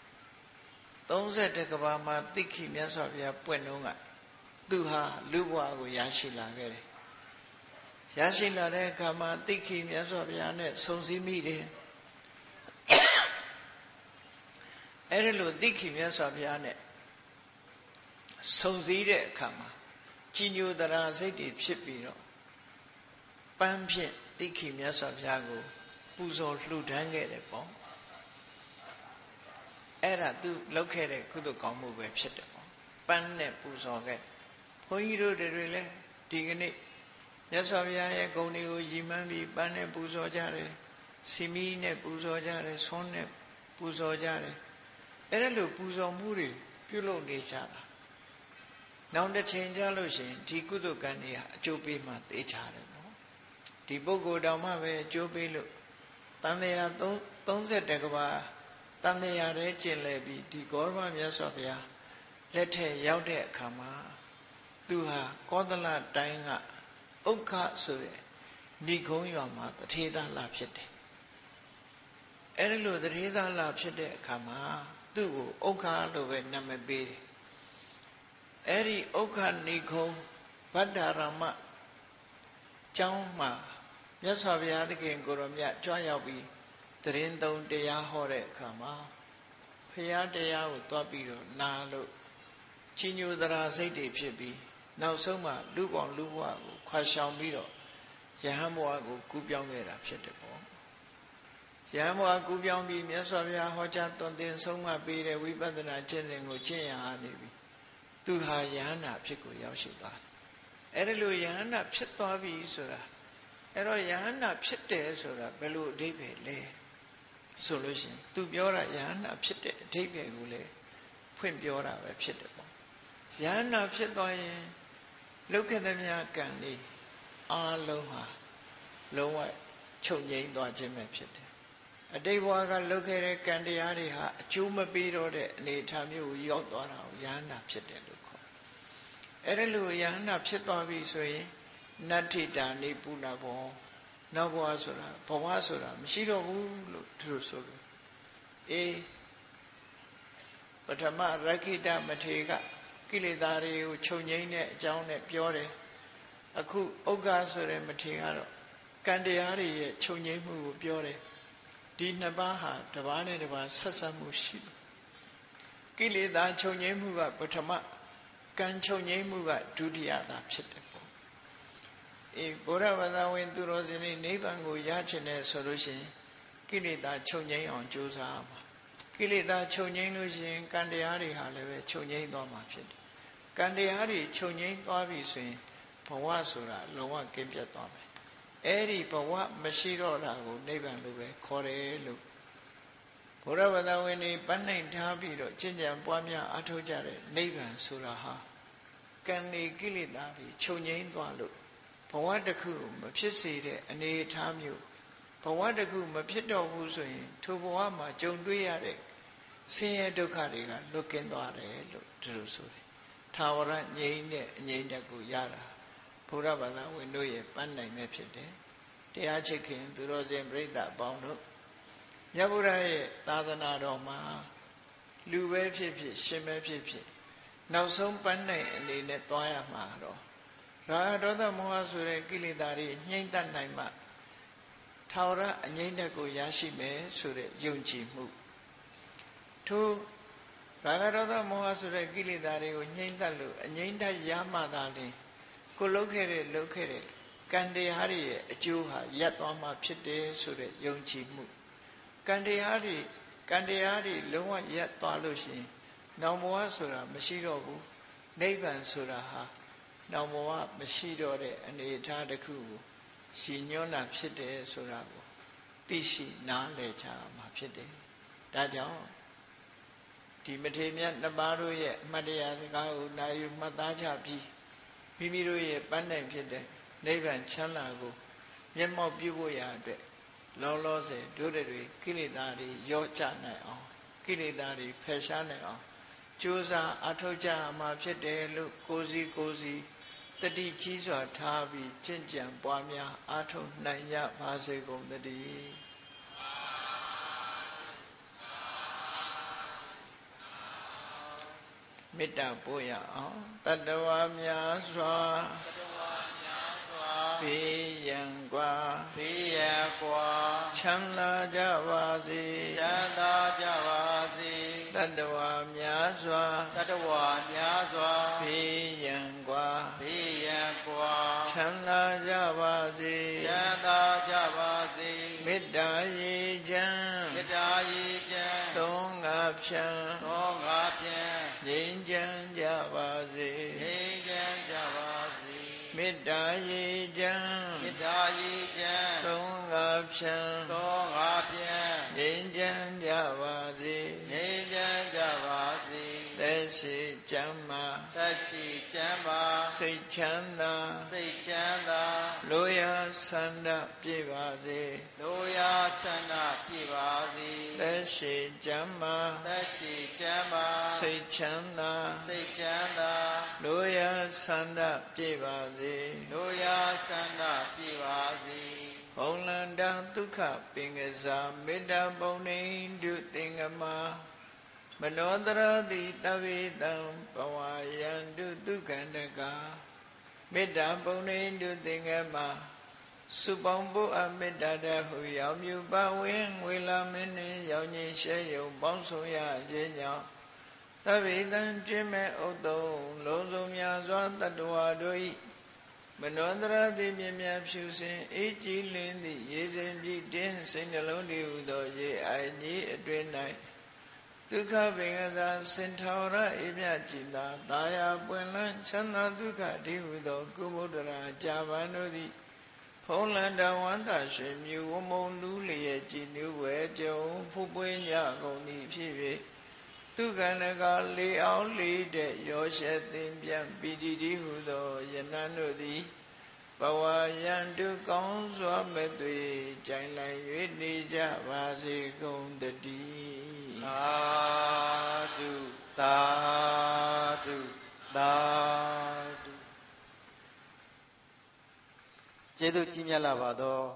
30ကဘာမှာတိခိမြတ်စွာဘုရားပွင့်တော့ကသူဟာလူဘဝကိုရရှိလာခဲ့တယ်ရရှိလာတဲ့အခါမှာတိခိမြတ်စွာဘုရားနဲ့ဆုံစည်းမိတယ်အဲ့ဒီလိုတိခိမြတ်စွာဘုရားနဲ့ဆုံစည်းတဲ့အခါမှာကြီးညိုတရာစိတ်တွေဖြစ်ပြီးတော့ပန်းဖြင့်တိခိမြတ်စွာဘုရားကိုပူဇော်လှူဒန်းခဲ့တယ်ပေါ့အဲ့ဒါသူလုပ်ခဲ့တဲ့ကုသိုလ်ကောင်းမှုပဲဖြစ်တယ်ပေါ့ပန်းနဲ့ပူဇော်ခဲ့ဘုန်းကြီးတို့တွေလည်းဒီကနေ့မြတ်စွာဘုရားရဲ့ဂုဏ်တွေကိုရည်မှန်းပြီးပန်းနဲ့ပူဇော်ကြတယ်စီမီနဲ့ပူဇော်ကြတယ်ဆွမ်းနဲ့ပူဇော်ကြတယ်အဲ့ဒါလိုပူဇော်မှုတွေပြုလုပ်နေကြတာနောက်တစ်ချိန်ကြလို့ရှိရင်ဒီကုသိုလ်ကံတွေဟာအကျိုးပေးမှသိချတယ်နော်ဒီပုဂ္ဂိုလ်တော်မှပဲအကျိုးပေးလို့တန်တရာ30ကဘာတန်တရာတည်းကျင့်လဲပြီးဒီဂေါရမမြတ်စွာဘုရားလက်ထက်ရောက်တဲ့အခါမှာသူဟာကောသလတိုင်းကဥက္ခဆိုတဲ့ဏိကုံးရွာမှာတထေသလာဖြစ်တယ်အဲ့ဒီလိုတထေသလာဖြစ်တဲ့အခါမှာသူ့ကိုဥက္ခလို့ပဲနာမည်ပေးတယ်အဲ့ဒီဥက္ခဏိကုံးဗတ္တရမကျောင်းမှာမြတ်စွာဘုရားသခင်ကိုရောမြတ်ကြွရောက်ပြီးတရင်သုံးတရားဟောတဲ့အခါမှာဘုရားတရားကိုသွားပြီးတော့နာလို့ကြီးညိုသရာစိတ်တွေဖြစ်ပြီးနောက်ဆုံးမှလူပေါင်းလူဘဝကိုခွာရှောင်ပြီးတော့ယဟန်ဘဝကိုကူးပြောင်းခဲ့တာဖြစ်တယ်ပေါ့ယဟန်ဘဝကူးပြောင်းပြီးမြတ်စွာဘုရားဟောကြားသွန်သင်ဆုံးမပေးတဲ့ဝိပဿနာကျင့်စဉ်ကိုကျင့်ရနေပြီသူဟာယဟန္တာဖြစ်ကိုရောက်ရှိသွားတယ်အဲ့ဒါလိုယဟန္တာဖြစ်သွားပြီဆိုတာအဲ့တော့ယဟန္တာဖြစ်တယ်ဆိုတာဘယ်လိုအဓိပ္ပာယ်လဲဆိုလို့ရှိရင်သူပြောတာယဟန္တာဖြစ်တဲ့အဓိပ္ပာယ်ကိုလည်းဖွင့်ပြောတာပဲဖြစ်တယ်ပေါ့ယဟန္တာဖြစ်သွားရင်လုက္ခသမြကံလေးအားလုံးဟာလုံးဝချုပ်ငြိမ်းသွားခြင်းပဲဖြစ်တယ်အတိတ်ဘဝကလုခဲ့တဲ့ကံတရားတွေဟာအကျိုးမပေးတော့တဲ့အနေအထားမျိုးကိုရောက်သွားတာကိုယဟန္တာဖြစ်တယ်လို့ခေါ်အဲ့ဒါလိုယဟန္တာဖြစ်သွားပြီဆိုရင်နတ္ထိတာနိပုဏ္ဏဘောနောက်ဘဝဆိုတာဘဝဆိုတာမရှိတော့ဘူးလို့သူတို့ဆိုတယ်အေးပထမရခိတမထေရကကိလေသာတွေကိုချုပ်ငြိမ်းတဲ့အကြောင်းနဲ့ပြောတယ်အခုဥက္ကဆိုတဲ့မထေရကတော့ကံတရားတွေရဲ့ချုပ်ငြိမ်းမှုကိုပြောတယ်ဒီနှစ်ပါးဟာတစ်ပါးနဲ့တစ်ပါးဆက်ဆက်မှုရှိတယ်ကိလေသာချုပ်ငြိမ်းမှုကပထမကံချုပ်ငြိမ်းမှုကဒုတိယသာဖြစ်တယ်ပေါ့အေးဘုရားဘာသာဝင်သူတော်စင်တွေနိဗ္ဗာန်ကိုရချင်တယ်ဆိုလို့ရှိရင်ကိလေသာချုပ်ငြိမ်းအောင်ကြိုးစားပါကိလေသာချုပ်ငြိမ်းလို့ရှိရင်ကံတရားတွေဟာလည်းပဲချုပ်ငြိမ်းသွားမှာဖြစ်တယ်ကံတရားတွေချုပ်ငြိမ်းသွားပြီဆိုရင်ဘဝဆိုတာလုံးဝကင်းပြတ်သွားမယ်အဲ့ဒီဘဝမရှိတော့တာကိုနိဗ္ဗာန်လို့ပဲခေါ်တယ်လို့ဘုရားဘာသာဝင်တွေပန်းနိုင်ထားပြီးတော့ကျင့်ကြံပွားများအထောက်ကြတဲ့နိဗ္ဗာန်ဆိုတာဟာကံတွေကိလေသာတွေချုပ်ငြိမ်းသွားလို့ဘဝတစ်ခုမဖြစ်စေတဲ့အနေအထားမျိုးဘဝတစ်ခုမဖြစ်တော့ဘူးဆိုရင်ထိုဘဝမှာကြုံတွေ့ရတဲ့ဆင်းရဲဒုက္ခတွေကလွတ်ကင်းသွားတယ်လို့သူတို့ဆိုတယ်ထာဝရငြိမ်းတဲ့အငြိမ်းတက်ကိုရတာဘုရားဘာသာဝင်တို့ရဲ့ပန်းနိုင်မဲ့ဖြစ်တယ်တရားချစ်ခင်သူတော်စင်ပြိဿအပေါင်းတို့မြတ်ဗုဒ္ဓရဲ့သာသနာတော်မှာလူပဲဖြစ်ဖြစ်ရှင်ပဲဖြစ်ဖြစ်နောက်ဆုံးပန်းနိုင်အနေနဲ့သွားရမှာတော့ရာဂဒေါသမောဟဆိုတဲ့ကိလေသာတွေနှိမ့်တတ်နိုင်မှထာဝရအငြိမ့်တက်ကိုရရှိမယ်ဆိုတဲ့ယုံကြည်မှုထို့ရာဂဒေါသမောဟဆိုတဲ့ကိလေသာတွေကိုနှိမ့်တတ်လို့အငြိမ့်တက်ရမှသာလေကိုလှုပ်ခဲ့တဲ့ကံတရားတွေရဲ့အကျိုးဟာရပ်သွားမှဖြစ်တယ်ဆိုတဲ့ယုံကြည်မှုကံတရားတွေလုံးဝရပ်သွားလို့ရှိရင်နောင်ဘဝဆိုတာမရှိတော့ဘူးနိဗ္ဗာန်ဆိုတာဟာနောင်ဘဝမရှိတော့တဲ့အနေအထားတစ်ခုကိုရှင်းညွှန်းတာဖြစ်တယ်ဆိုတာကိုသိရှိနားလည်ကြမှာဖြစ်တယ်ဒါကြောင့်ဒီမထေရမြတ်နှစ်ပါးတို့ရဲ့အမှတ်တရစကားကိုနာယူမှတ်သားကြပြီးမိမိတို့ရဲ့ပန်းတိုင်ဖြစ်တဲ့နိဗ္ဗာန်ချမ်းသာကိုမျက်မှောက်ပြုဖို့ရာအတွက်လောလောဆယ်တို့တွေကိလေသာတွေရော့ကျနိုင်အောင်ကိလေသာတွေဖယ်ရှားနိုင်အောင်ကြိုးစားအထောက်ကြမှာဖြစ်တယ်လို့ကိုယ်စီတတိကြီးစွာထားပြီးကျင့်ကြံပွားများအထောက်နိုင်ကြပါစေကုန်သတည်းမေတ္တာပို့ရအောင်တတ္တဝါများစွာဘေးရန်กว่าချမ်းသာကြပါစေတတ္တဝါများစွာဘေးရန်กว่าချမ်းသာကြပါစေမေတ္တာရေချမ်းသုံးငါဖြံငြိမ်းချမ်းကြပါစေမေတ္တာရေချမ်းသုံးငါဖြံငြိမ်းချမ်းကြပါစေသက်ရှိကျမ်းမာစိတ်ချမ်းသာလိုရာဆန္ဒပြည့်ပါစေသက်ရှိကျမ်းမာစိတ်ချမ်းသာလိုရာဆန္ဒပြည့်ပါစေဘုံလန္တာဒုက္ခပင်ကစားမေတ္တာပုံနေတုသင်္ကမမနောတရတိတဗ္ဗေတံဘဝယံတုဒုက္ခန္တကမေတ္တာပုံနေတုသင်္ကမစုပေါင်းဖို့အမေတ္တာတဟုရောက်မြူပါဝင်ငွေလာမင်းနှင့်ရောက်ငြိရှဲယုံပေါင်းဆုံးရခြင်းကြောင့်သဗ္ဗေတံကျွင်းမဲ့ဥတ္တုံလုံးစုံများစွာတတ္တဝါတို့၏မနောတရတိမြင်များဖြူစင်အေးကြည်လင်းသည့်ရေစဉ်ပြည့်တင်းစိတ်နှလုံးတည်ဟူသောရေအိုင်ကြီးအတွင်၌ဒုက္ခပင်ကစားစင်ထာဝရအေမြကြည်သာသာယာပွင့်လန်းချမ်းသာဒုက္ခတည်ဟူသောကုမုဒ္ဒရာကြာပန်တို့သည်ဖုံးလန်တဝန္တာရွှေမြူဝမုံလူလျက်ကြည်နူးဝဲကြုံဖူးပွေးညကုန်သည်ဖြစ်၍ဒုက္ခန္တကလေအောင်လေးတဲ့ရောရှက်သင်ပြန်ပီတိတည်းဟူသောယနံတို့သည်ဘဝယံတုကောင်းစွာမဲ့သွေကြိုင်လိုက်၍နေကြပါစေကုန်တည်းသာဓု
ကျေးဇူးကြီးမြတ်လာပါသော